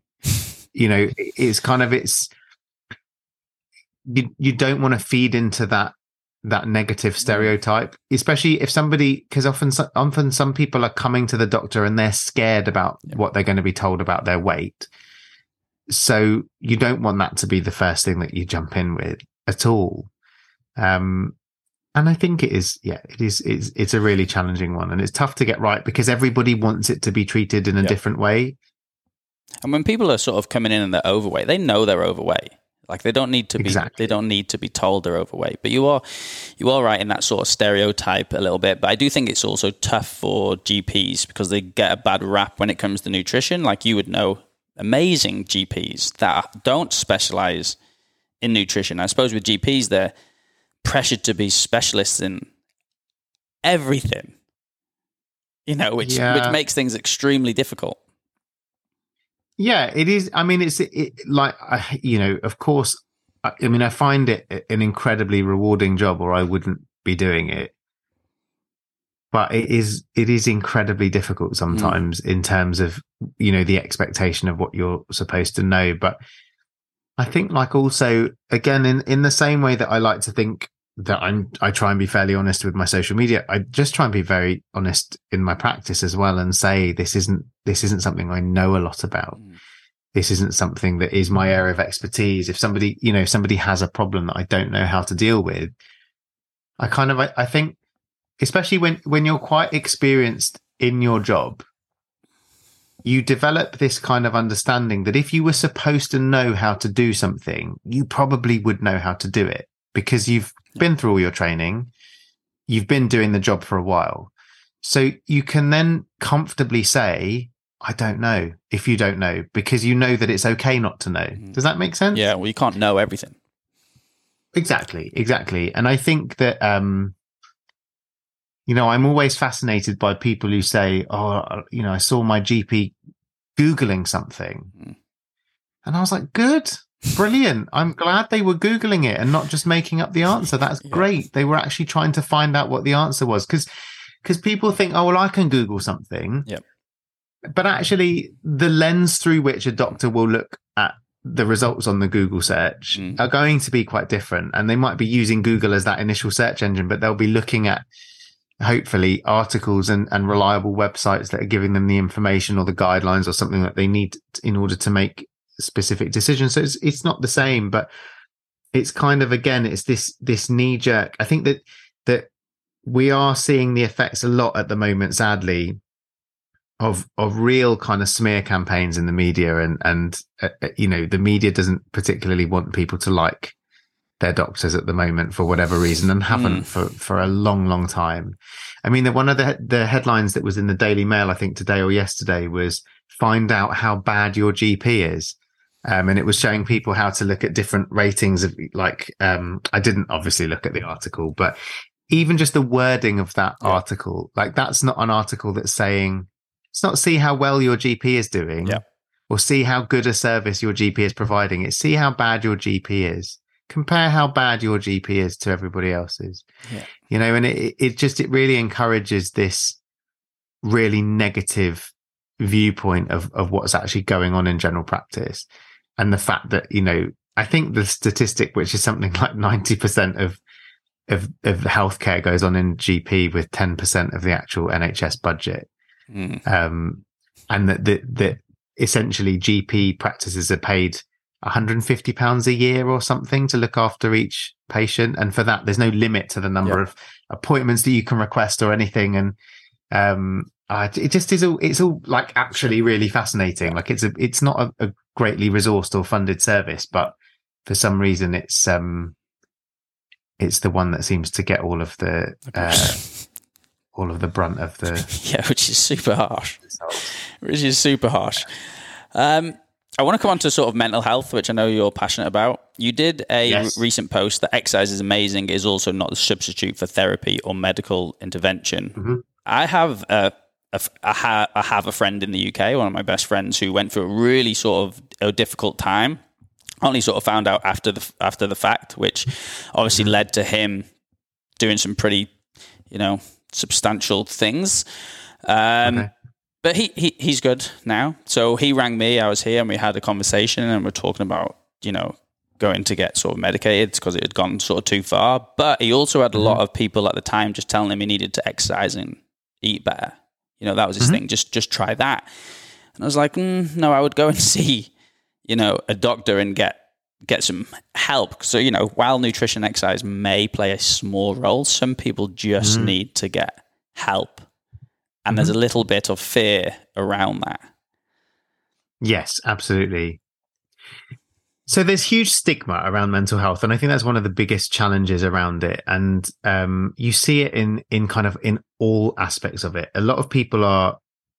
Speaker 4: You don't want to feed into that negative stereotype, especially if somebody, because often some people are coming to the doctor and they're scared about what they're going to be told about their weight. So you don't want that to be the first thing that you jump in with at all. And I think it's a really challenging one, and it's tough to get right because everybody wants it to be treated in a different way.
Speaker 1: And when people are sort of coming in and they're overweight, they know they're overweight. Like, they don't need to be, they don't need to be told they're overweight. But you are right in that sort of stereotype a little bit. But I do think it's also tough for GPs because they get a bad rap when it comes to nutrition. Like, you would know amazing GPs that don't specialize in nutrition. I suppose with GPs, they're pressured to be specialists in everything, which makes things extremely difficult.
Speaker 4: Yeah, it is. I mean, of course, I find it an incredibly rewarding job, or I wouldn't be doing it. But it is incredibly difficult sometimes in terms of, the expectation of what you're supposed to know. But I think, like, also, again, in the same way that I like to think that I try and be fairly honest with my social media, I just try and be very honest in my practice as well, and say this isn't something I know a lot about. This isn't something that is my area of expertise. If somebody has a problem that I don't know how to deal with, I think, especially when you're quite experienced in your job, you develop this kind of understanding that if you were supposed to know how to do something, you probably would know how to do it because you've been through all your training, you've been doing the job for a while. So you can then comfortably say, I don't know, if you don't know, because you know that it's okay not to know. Does that make sense?
Speaker 1: Yeah, well, you can't know everything.
Speaker 4: Exactly. And I think that, I'm always fascinated by people who say, I saw my GP Googling something. And I was like, good. Brilliant. I'm glad they were Googling it and not just making up the answer. That's great. They were actually trying to find out what the answer was. Because people think, I can Google something.
Speaker 1: Yep.
Speaker 4: But actually, the lens through which a doctor will look at the results on the Google search are going to be quite different. And they might be using Google as that initial search engine, but they'll be looking at, hopefully, articles and reliable websites that are giving them the information or the guidelines or something that they need in order to make specific decisions. So it's not the same, but it's kind of, again, it's this knee jerk. I think that we are seeing the effects a lot at the moment, sadly, of real kind of smear campaigns in the media, and the media doesn't particularly want people to like their doctors at the moment for whatever reason, and haven't for a long time. I mean, one of the headlines that was in the Daily Mail, I think today or yesterday, was "Find out how bad your GP is." And it was showing people how to look at different ratings of I didn't obviously look at the article, but even just the wording of that article, that's not an article that's saying, it's not see how well your GP is doing or see how good a service your GP is providing. It's see how bad your GP is. Compare how bad your GP is to everybody else's, and it really encourages this really negative viewpoint of what's actually going on in general practice. And the fact that, I think the statistic, which is something like 90% of healthcare goes on in GP with 10% of the actual NHS budget. And that essentially GP practices are paid £150 a year or something to look after each patient. And for that, there's no limit to the number of appointments that you can request or anything. And, it just is it's all like actually really fascinating. Like it's not a greatly resourced or funded service, but for some reason it's the one that seems to get all of the brunt of the
Speaker 1: which is super harsh. I want to come on to sort of mental health, which I know you're passionate about. You did a recent post that exercise is amazing, is also not a substitute for therapy or medical intervention.
Speaker 4: Mm-hmm.
Speaker 1: I have a friend in the UK, one of my best friends, who went through a really sort of a difficult time. Only sort of found out after the fact, which obviously led to him doing some pretty, substantial things. But he's good now. So he rang me. I was here, and we had a conversation, and we're talking about going to get sort of medicated because it had gone sort of too far. But he also had a lot of people at the time just telling him he needed to exercise and eat better. That was his thing. Just try that. And I was like, no, I would go and see, a doctor and get some help. So, while nutrition and exercise may play a small role, some people just need to get help. And there's a little bit of fear around that.
Speaker 4: Yes, absolutely. So there's huge stigma around mental health, and I think that's one of the biggest challenges around it. And you see it in kind of in all aspects of it. A lot of people are,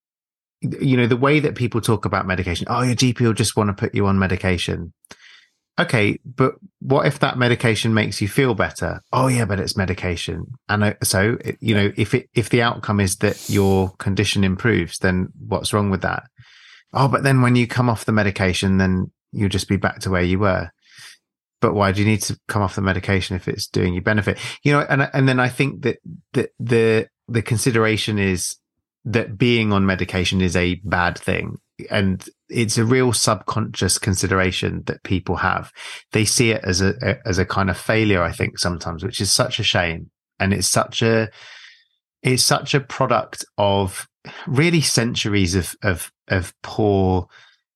Speaker 4: the way that people talk about medication. Oh, your GP will just want to put you on medication. Okay, but what if that medication makes you feel better? Oh yeah, but it's medication. And so, if the outcome is that your condition improves, then what's wrong with that? Oh, but then when you come off the medication, then you'll just be back to where you were. But why do you need to come off the medication if it's doing you benefit? And then I think that the consideration is that being on medication is a bad thing. And it's a real subconscious consideration that people have. They see it as a kind of failure, I think, sometimes, which is such a shame. And it's such a product of really centuries of poor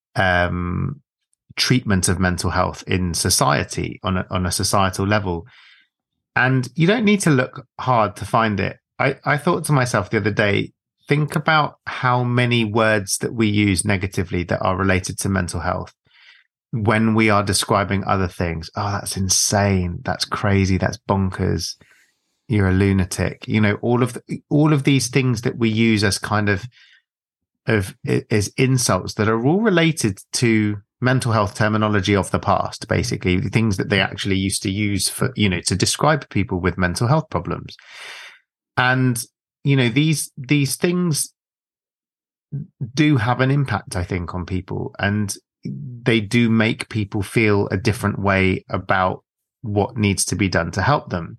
Speaker 4: treatment of mental health in society on a societal level. And you don't need to look hard to find it. I thought to myself the other day, think about how many words that we use negatively that are related to mental health when we are describing other things. Oh, that's insane. That's crazy. That's bonkers. You're a lunatic. All of these things that we use as kind of as insults that are all related to mental health terminology of the past, basically the things that they actually used to use for, to describe people with mental health problems. And these things do have an impact, I think, on people, and they do make people feel a different way about what needs to be done to help them.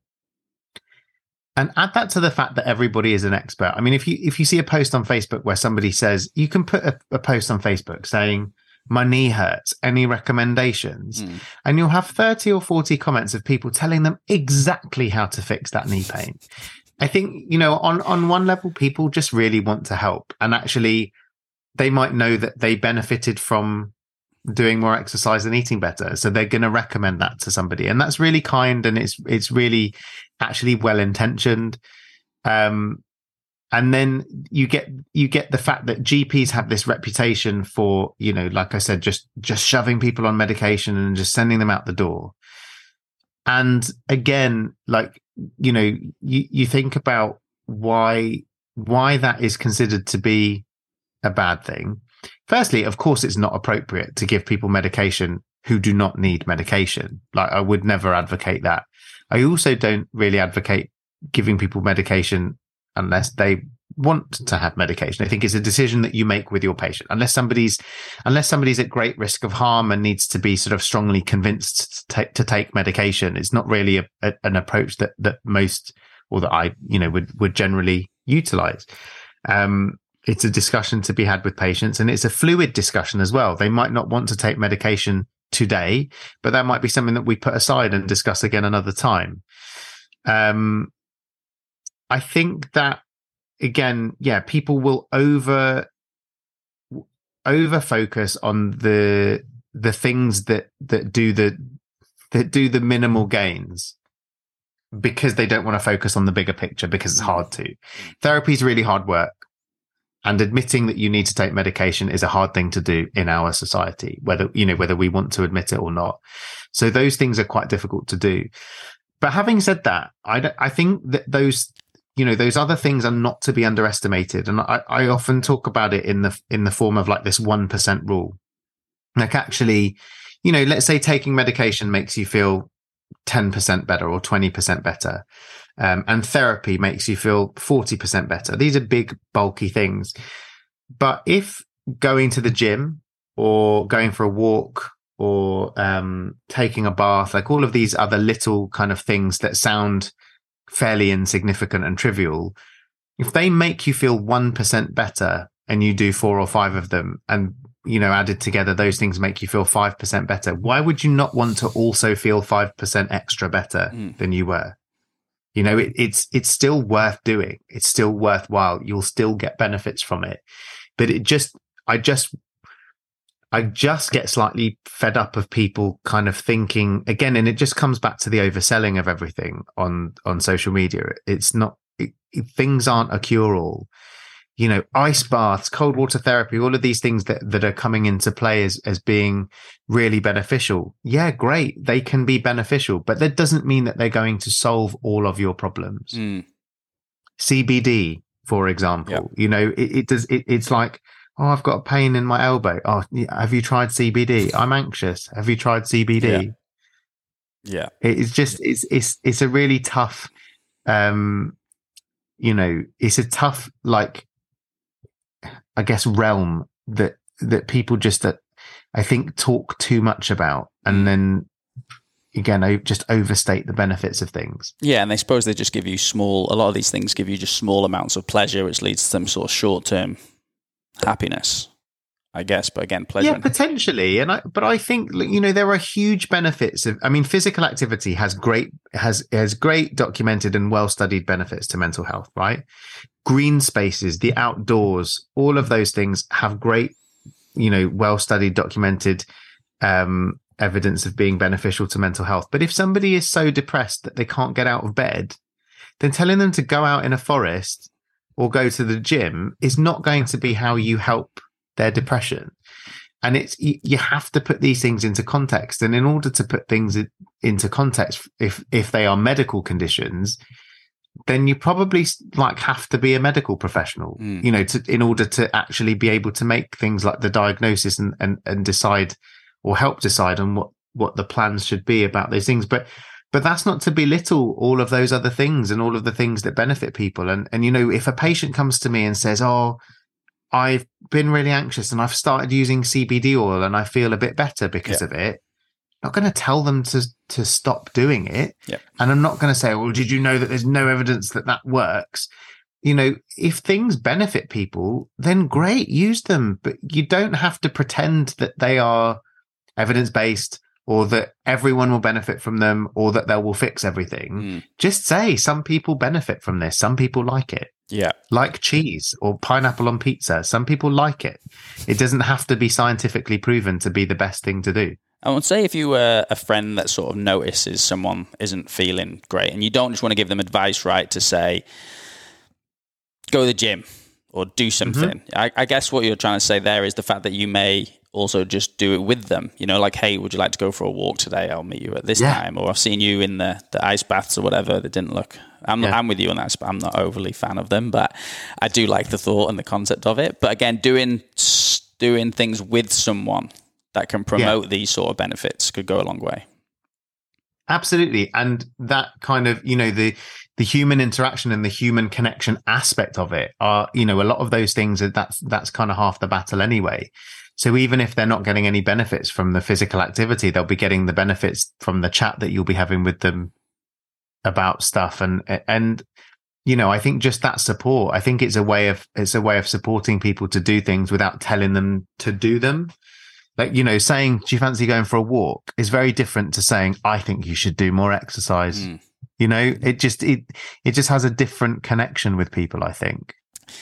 Speaker 4: And add that to the fact that everybody is an expert. I mean, if you see a post on Facebook where somebody says, you can put a post on Facebook saying, my knee hurts, any recommendations? And you'll have 30 or 40 comments of people telling them exactly how to fix that knee pain. I think, on one level, people just really want to help. And actually, they might know that they benefited from doing more exercise and eating better. So they're going to recommend that to somebody. And that's really kind. And it's really actually well-intentioned. And And then you get the fact that GPs have this reputation for, like I said, just shoving people on medication and just sending them out the door. And again, you think about why that is considered to be a bad thing. Firstly, of course, it's not appropriate to give people medication who do not need medication. I would never advocate that. I also don't really advocate giving people medication unless they want to have medication. I think it's a decision that you make with your patient. Unless somebody's at great risk of harm and needs to be sort of strongly convinced to take medication, it's not really an approach that most, or that I would generally utilize. It's a discussion to be had with patients, and it's a fluid discussion as well. They might not want to take medication today, but that might be something that we put aside and discuss again another time. I think that, again, people will over focus on the things that do the minimal gains, because they don't want to focus on the bigger picture, because it's hard to. Therapy is really hard work, and admitting that you need to take medication is a hard thing to do in our society, whether we want to admit it or not. So those things are quite difficult to do. But having said that, I think that those other things are not to be underestimated. And I often talk about it in the form of this 1% rule. Actually, let's say taking medication makes you feel 10% better or 20% better. And therapy makes you feel 40% better. These are big, bulky things. But if going to the gym or going for a walk or taking a bath, all of these other little kind of things that sound fairly insignificant and trivial, if they make you feel 1% better and you do 4 or 5 of them, and added together, those things make you feel 5% better, why would you not want to also feel 5% extra better than you were? It's still worth doing. It's still worthwhile. You'll still get benefits from it. But I just get slightly fed up of people kind of thinking, again, and it just comes back to the overselling of everything on social media. It's not, things aren't a cure-all. Ice baths, cold water therapy, all of these things that are coming into play as being really beneficial. Yeah, great. They can be beneficial, but that doesn't mean that they're going to solve all of your problems. CBD, for example, it's like, oh, I've got a pain in my elbow. Oh, have you tried CBD? I'm anxious. Have you tried CBD?
Speaker 1: Yeah.
Speaker 4: It's just, it's a really tough, it's a tough, I guess, realm that people just, I think, talk too much about, and then again, just overstate the benefits of things.
Speaker 1: Yeah, and I suppose they just give you a lot of these things give you just small amounts of pleasure, which leads to some sort of short-term happiness, I guess, but again, pleasure.
Speaker 4: Yeah, potentially. But I think, there are huge benefits of, physical activity has great documented and well-studied benefits to mental health, right? Green spaces, the outdoors, all of those things have great, well-studied, documented evidence of being beneficial to mental health. But if somebody is so depressed that they can't get out of bed, then telling them to go out in a forest or go to the gym is not going to be how you help their depression. And you have to put these things into context. And in order to put things into context, if they are medical conditions, then you probably have to be a medical professional, in order to actually be able to make things like the diagnosis and decide, or help decide on what the plans should be about those things. But that's not to belittle all of those other things and all of the things that benefit people. And if a patient comes to me and says, oh, I've been really anxious and I've started using CBD oil and I feel a bit better because of it, I'm not going to tell them to stop doing it.
Speaker 1: Yeah.
Speaker 4: And I'm not going to say, well, did you know that there's no evidence that works? If things benefit people, then great, use them. But you don't have to pretend that they are evidence-based, or that everyone will benefit from them, or that they will fix everything. Just say some people benefit from this. Some people like it.
Speaker 1: Yeah.
Speaker 4: Like cheese or pineapple on pizza. Some people like it. It doesn't have to be scientifically proven to be the best thing to do.
Speaker 1: I would say if you were a friend that sort of notices someone isn't feeling great, and you don't just want to give them advice, right, to say, go to the gym or do something. I guess what you're trying to say there is the fact that you may also just do it with them. You know, like, hey, would you like to go for a walk today? I'll meet you at this time. Or I've seen you in the ice baths or whatever that didn't look... I'm with you on that. I'm not overly fan of them, but I do like the thought and the concept of it. But again, doing things with someone that can promote these sort of benefits could go a long way.
Speaker 4: Absolutely. And that kind of, you know, the human interaction and the human connection aspect of it are, you know, a lot of those things that's kind of half the battle anyway. So even if they're not getting any benefits from the physical activity, they'll be getting the benefits from the chat that you'll be having with them about stuff. And you know, I think just that support, I think it's a way of supporting people to do things without telling them to do them. Like, you know, saying, do you fancy going for a walk is very different to saying, I think you should do more exercise. You know, it just has a different connection with people, I think.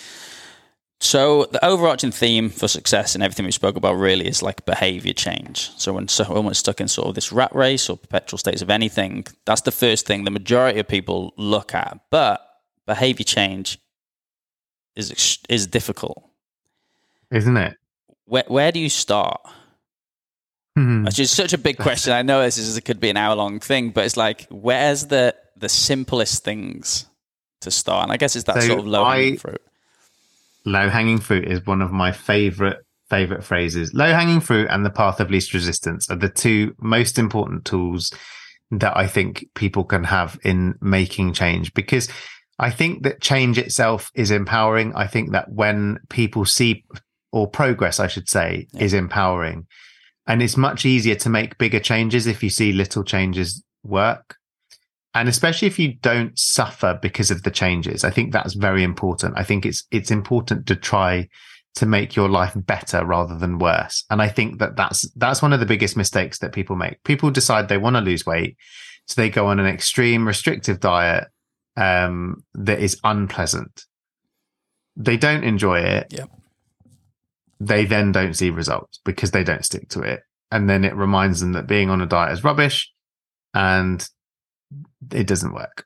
Speaker 1: So the overarching theme for success and everything we spoke about really is like behavior change. So when we're stuck in sort of this rat race or perpetual states of anything, that's the first thing the majority of people look at. But behavior change is difficult,
Speaker 4: isn't it?
Speaker 1: Where do you start? Which is such a big question. I know it could be an hour-long thing, but it's like, where's the simplest things to start? And I guess it's that sort of low-hanging fruit.
Speaker 4: Low-hanging fruit is one of my favorite phrases. Low-hanging fruit and the path of least resistance are the two most important tools that I think people can have in making change, because I think that change itself is empowering. I think that when people see, or progress, I should say, is empowering. And it's much easier to make bigger changes if you see little changes work. And especially if you don't suffer because of the changes. I think that's very important. I think it's important to try to make your life better rather than worse. And I think that that's one of the biggest mistakes that people make. People decide they want to lose weight, so they go on an extreme restrictive diet that is unpleasant. They don't enjoy it.
Speaker 1: Yep.
Speaker 4: They then don't see results because they don't stick to it. And then it reminds them that being on a diet is rubbish and it doesn't work.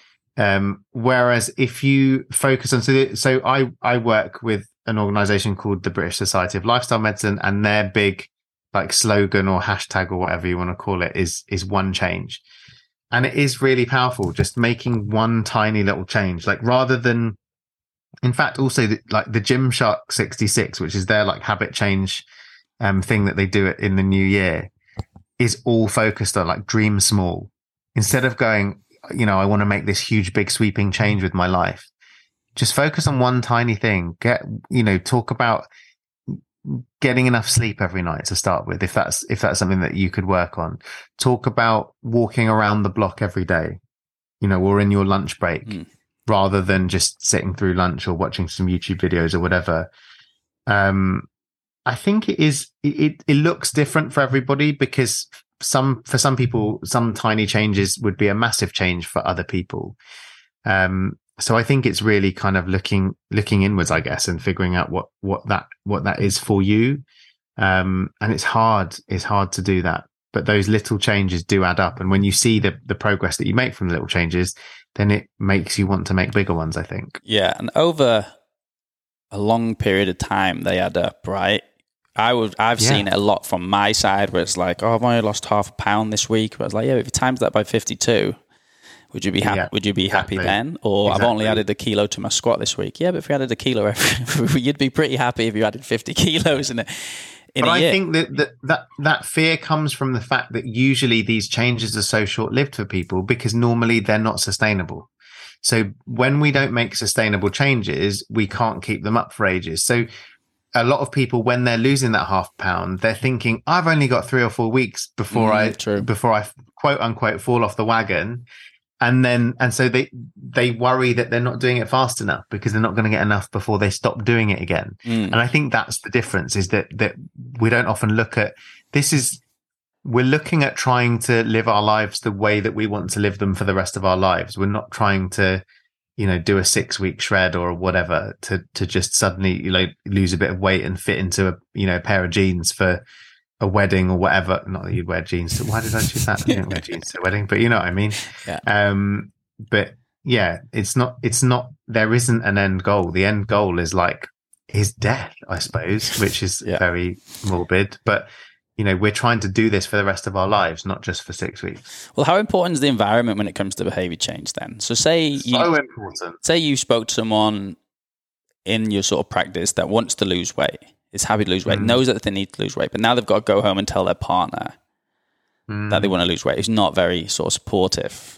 Speaker 4: Whereas if you focus on, so I work with an organization called the British Society of Lifestyle Medicine, and their big like slogan or hashtag or whatever you want to call it is one change. And it is really powerful, just making one tiny little change, like rather than, in fact, also like the Gymshark 66, which is their like habit change thing that they do it in the new year, is all focused on like dream small. Instead of going, you know, I want to make this huge, big sweeping change with my life, just focus on one tiny thing. Talk about getting enough sleep every night to start with, if that's something that you could work on. Talk about walking around the block every day, you know, or in your lunch break, rather than just sitting through lunch or watching some YouTube videos or whatever. I think it looks different for everybody, because for some people, some tiny changes would be a massive change for other people. So I think it's really kind of looking inwards, I guess, and figuring out what that is for you. And it's hard to do that, but those little changes do add up. And when you see the progress that you make from the little changes, then it makes you want to make bigger ones, I think.
Speaker 1: Yeah. And over a long period of time, they add up, right? I've seen it a lot from my side, where it's like, oh, I've only lost half a pound this week. But I was like, yeah, if you times that by 52, would you be happy? Would you be happy then? Or I've only added a kilo to my squat this week. Yeah, but if you added a kilo you'd be pretty happy if you added 50 kilos in a year.
Speaker 4: I think that fear comes from the fact that usually these changes are so short-lived for people, because normally they're not sustainable. So when we don't make sustainable changes, we can't keep them up for ages. So a lot of people, when they're losing that half pound, they're thinking, I've only got 3 or 4 weeks before I quote unquote fall off the wagon. And so they worry that they're not doing it fast enough, because they're not going to get enough before they stop doing it again. And I think that's the difference, is that we don't often look at this. We're looking at trying to live our lives the way that we want to live them for the rest of our lives. We're not trying to, you know, do a 6-week shred or whatever to just suddenly, you know, lose a bit of weight and fit into a pair of jeans for a wedding or whatever. Not that you'd wear jeans. Why did I choose that? I didn't wear jeans to a wedding, but you know what I mean.
Speaker 1: Yeah.
Speaker 4: But it's not, there isn't an end goal. The end goal is like his death, I suppose, which is very morbid. But, we're trying to do this for the rest of our lives, not just for 6 weeks.
Speaker 1: Well, how important is the environment when it comes to behavior change then? So
Speaker 4: important.
Speaker 1: Say you spoke to someone in your sort of practice that wants to lose weight, is happy to lose weight, knows that they need to lose weight, but now they've got to go home and tell their partner that they want to lose weight. It's not very sort of supportive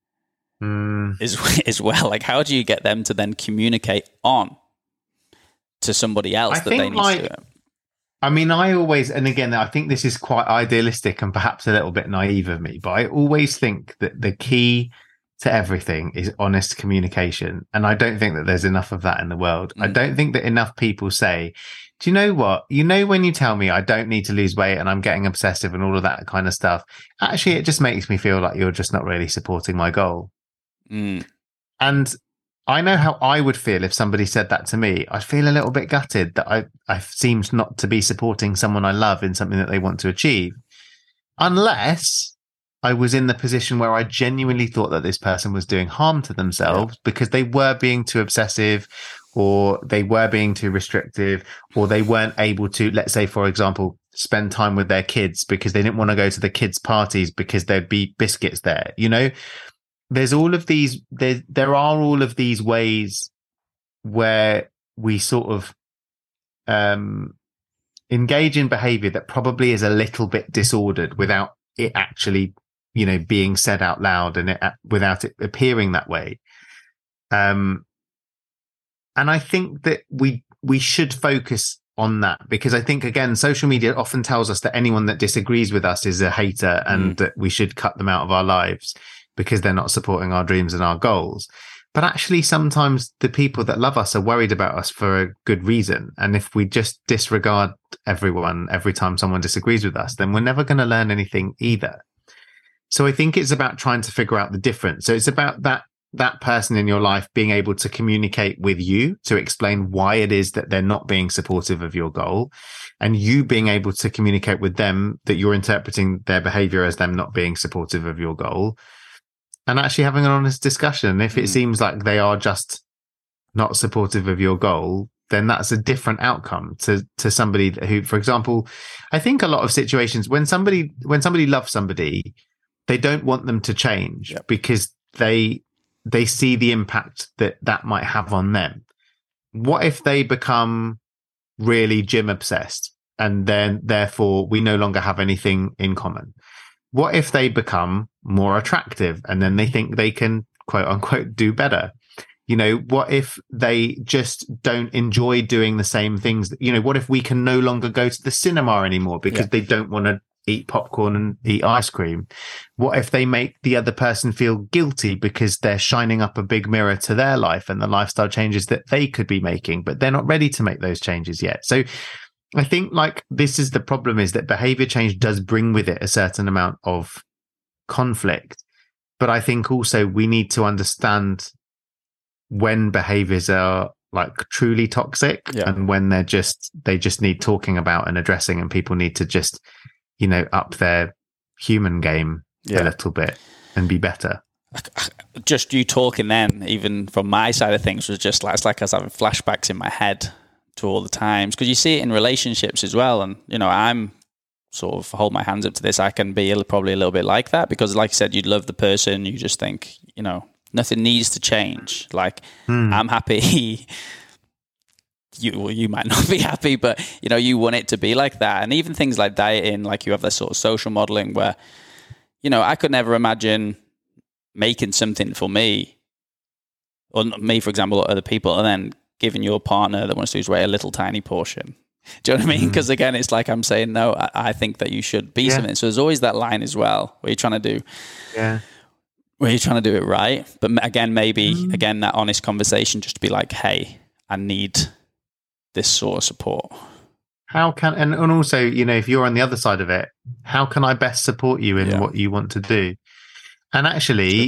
Speaker 1: as well. Like, how do you get them to then communicate on to somebody else that they need to do it?
Speaker 4: I mean, I always, and again, I think this is quite idealistic and perhaps a little bit naive of me, but I always think that the key to everything is honest communication. And I don't think that there's enough of that in the world. I don't think that enough people say, do you know what? When you tell me I don't need to lose weight and I'm getting obsessive and all of that kind of stuff, actually, it just makes me feel like you're just not really supporting my goal. And I know how I would feel if somebody said that to me. I'd feel a little bit gutted that I seemed not to be supporting someone I love in something that they want to achieve. Unless I was in the position where I genuinely thought that this person was doing harm to themselves because they were being too obsessive, or they were being too restrictive, or they weren't able to, let's say, for example, spend time with their kids because they didn't want to go to the kids' parties because there'd be biscuits there. There's all of these, there are all of these ways where we sort of engage in behavior that probably is a little bit disordered without it actually, being said out loud and without it appearing that way. And I think that we should focus on that, because I think, again, social media often tells us that anyone that disagrees with us is a hater and that we should cut them out of our lives because they're not supporting our dreams and our goals. But actually, sometimes the people that love us are worried about us for a good reason. And if we just disregard everyone every time someone disagrees with us, then we're never going to learn anything either. So I think it's about trying to figure out the difference. So it's about that person in your life being able to communicate with you to explain why it is that they're not being supportive of your goal, and you being able to communicate with them that you're interpreting their behavior as them not being supportive of your goal. And actually having an honest discussion. If it seems like they are just not supportive of your goal, then that's a different outcome to somebody who, for example, I think a lot of situations when somebody loves somebody, they don't want them to change because they see the impact that might have on them. What if they become really gym obsessed and then therefore we no longer have anything in common? What if they become more attractive and then they think they can, quote unquote, do better? What if they just don't enjoy doing the same things? What if we can no longer go to the cinema anymore because they don't want to eat popcorn and eat ice cream? What if they make the other person feel guilty because they're shining up a big mirror to their life and the lifestyle changes that they could be making, but they're not ready to make those changes yet? So I think this is the problem, is that behavior change does bring with it a certain amount of conflict. But I think also we need to understand when behaviors are truly toxic and when they just need talking about and addressing, and people need to just, up their human game a little bit and be better.
Speaker 1: Just you talking then, even from my side of things, was just it's like I was having flashbacks in my head to all the times, because you see it in relationships as well. And I'm sort of hold my hands up to this. I can be probably a little bit like that, because like I said, you'd love the person, you just think nothing needs to change. I'm happy. You might not be happy, but you want it to be like that. And even things like dieting, you have this sort of social modeling where I could never imagine making something for me, or me, for example, or other people, and then giving your partner that wants to lose weight a little tiny portion. Do you know what I mean? Because again, it's like I'm saying, no, I think that you should be something. So there's always that line as well where you're trying to do, where you're trying to do it right. But again, maybe that honest conversation, just to be like, hey, I need this sort of support.
Speaker 4: How can, and also, if you're on the other side of it, how can I best support you in what you want to do? And actually,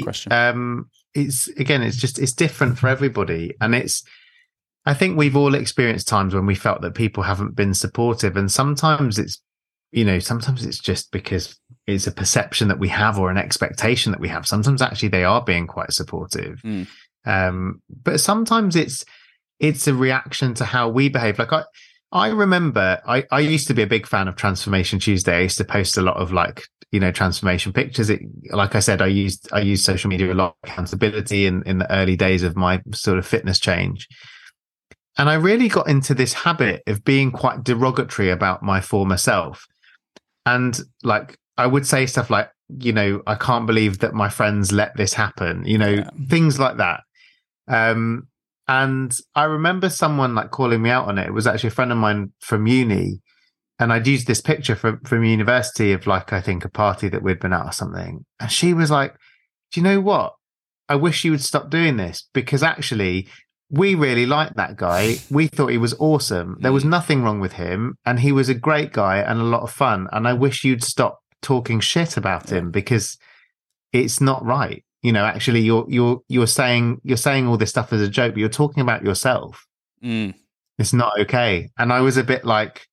Speaker 4: it's different for everybody. And I think we've all experienced times when we felt that people haven't been supportive, and sometimes sometimes it's just because it's a perception that we have or an expectation that we have. Sometimes actually they are being quite supportive. But sometimes it's a reaction to how we behave. Like I remember I used to be a big fan of Transformation Tuesday. I used to post a lot of transformation pictures. Like I said, I used social media a lot, accountability in the early days of my sort of fitness change. And I really got into this habit of being quite derogatory about my former self. And like, I would say stuff like, I can't believe that my friends let this happen, things like that. And I remember someone like calling me out on it. It was actually a friend of mine from uni. And I'd used this picture from university of like, I think a party that we'd been at or something. And she was like, do you know what? I wish you would stop doing this, because actually we really liked that guy. We thought he was awesome. There was nothing wrong with him. And he was a great guy and a lot of fun. And I wish you'd stop talking shit about him, because it's not right. Actually you're saying all this stuff as a joke, but you're talking about yourself. It's not okay. And I was a bit like,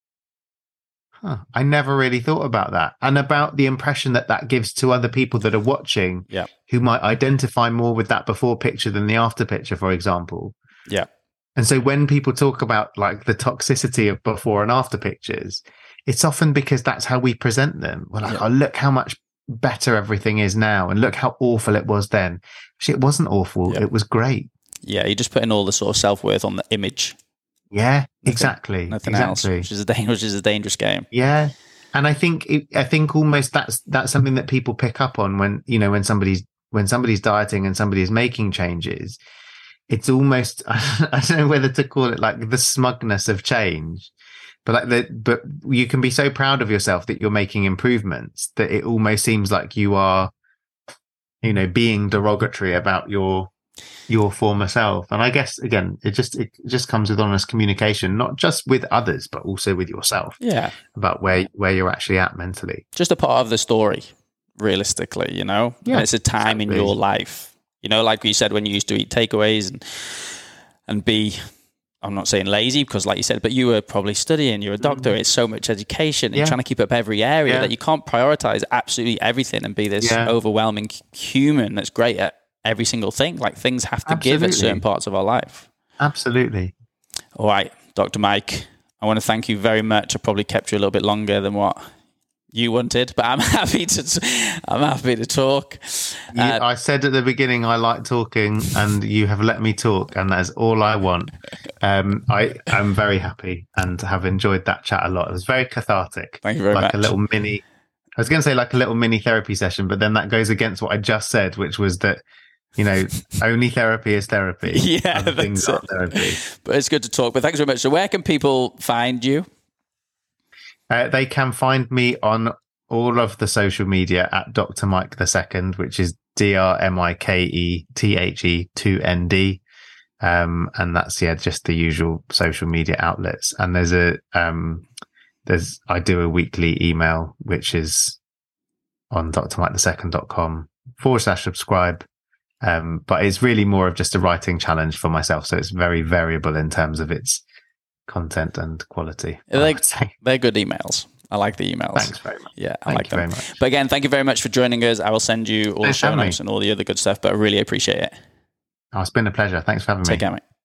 Speaker 4: I never really thought about that, and about the impression that gives to other people that are watching, who might identify more with that before picture than the after picture, for example.
Speaker 1: Yeah.
Speaker 4: And so when people talk about like the toxicity of before and after pictures, it's often because that's how we present them. We're like, oh, look how much better everything is now, and look how awful it was then. Actually, it wasn't awful. It was great. Yeah,
Speaker 1: you're just putting all the sort of self-worth on the image.
Speaker 4: Yeah, exactly.
Speaker 1: Nothing else, which is a dangerous game.
Speaker 4: Yeah, and I think almost that's something that people pick up on when when somebody's dieting and somebody is making changes. It's almost, I don't know whether to call it like the smugness of change, but but you can be so proud of yourself that you're making improvements that it almost seems like you are, being derogatory about your former self. And I guess again, it just comes with honest communication, not just with others, but also with yourself.
Speaker 1: Yeah,
Speaker 4: about where you're actually at mentally.
Speaker 1: Just a part of the story, realistically. Yeah, and it's a time in your life. Like you said, when you used to eat takeaways and be, I'm not saying lazy, because like you said, but you were probably studying, you're a doctor, it's so much education, and trying to keep up every area that you can't prioritize absolutely everything and be this overwhelming human that's great at every single thing. Like, things have to give at certain parts of our life.
Speaker 4: Absolutely.
Speaker 1: All right, Dr. Mike, I want to thank you very much. I probably kept you a little bit longer than what you wanted, but I'm happy to talk.
Speaker 4: I said at the beginning I like talking, and you have let me talk, and that is all I want. I'm very happy and have enjoyed that chat a lot. It was very cathartic.
Speaker 1: Thank you very much.
Speaker 4: Like a little mini, I was going to say like a little mini therapy session, but then that goes against what I just said, which was that only therapy is therapy.
Speaker 1: Yeah,
Speaker 4: things aren't therapy.
Speaker 1: But it's good to talk. But thanks very much. So where can people find you?
Speaker 4: They can find me on all of the social media at Dr. Mike II, which is DrMikeThe2ND. And that's, just the usual social media outlets. And I do a weekly email, which is on drmike2.com/subscribe. But it's really more of just a writing challenge for myself. So it's very variable in terms of its content and quality.
Speaker 1: They're good emails. I like the emails.
Speaker 4: Thanks very much.
Speaker 1: Yeah,
Speaker 4: I like them very much.
Speaker 1: But again, thank you very much for joining us. I will send you all the show notes and all the other good stuff, but I really appreciate it.
Speaker 4: Oh, it's been a pleasure. Thanks for having me.
Speaker 1: Take care, mate.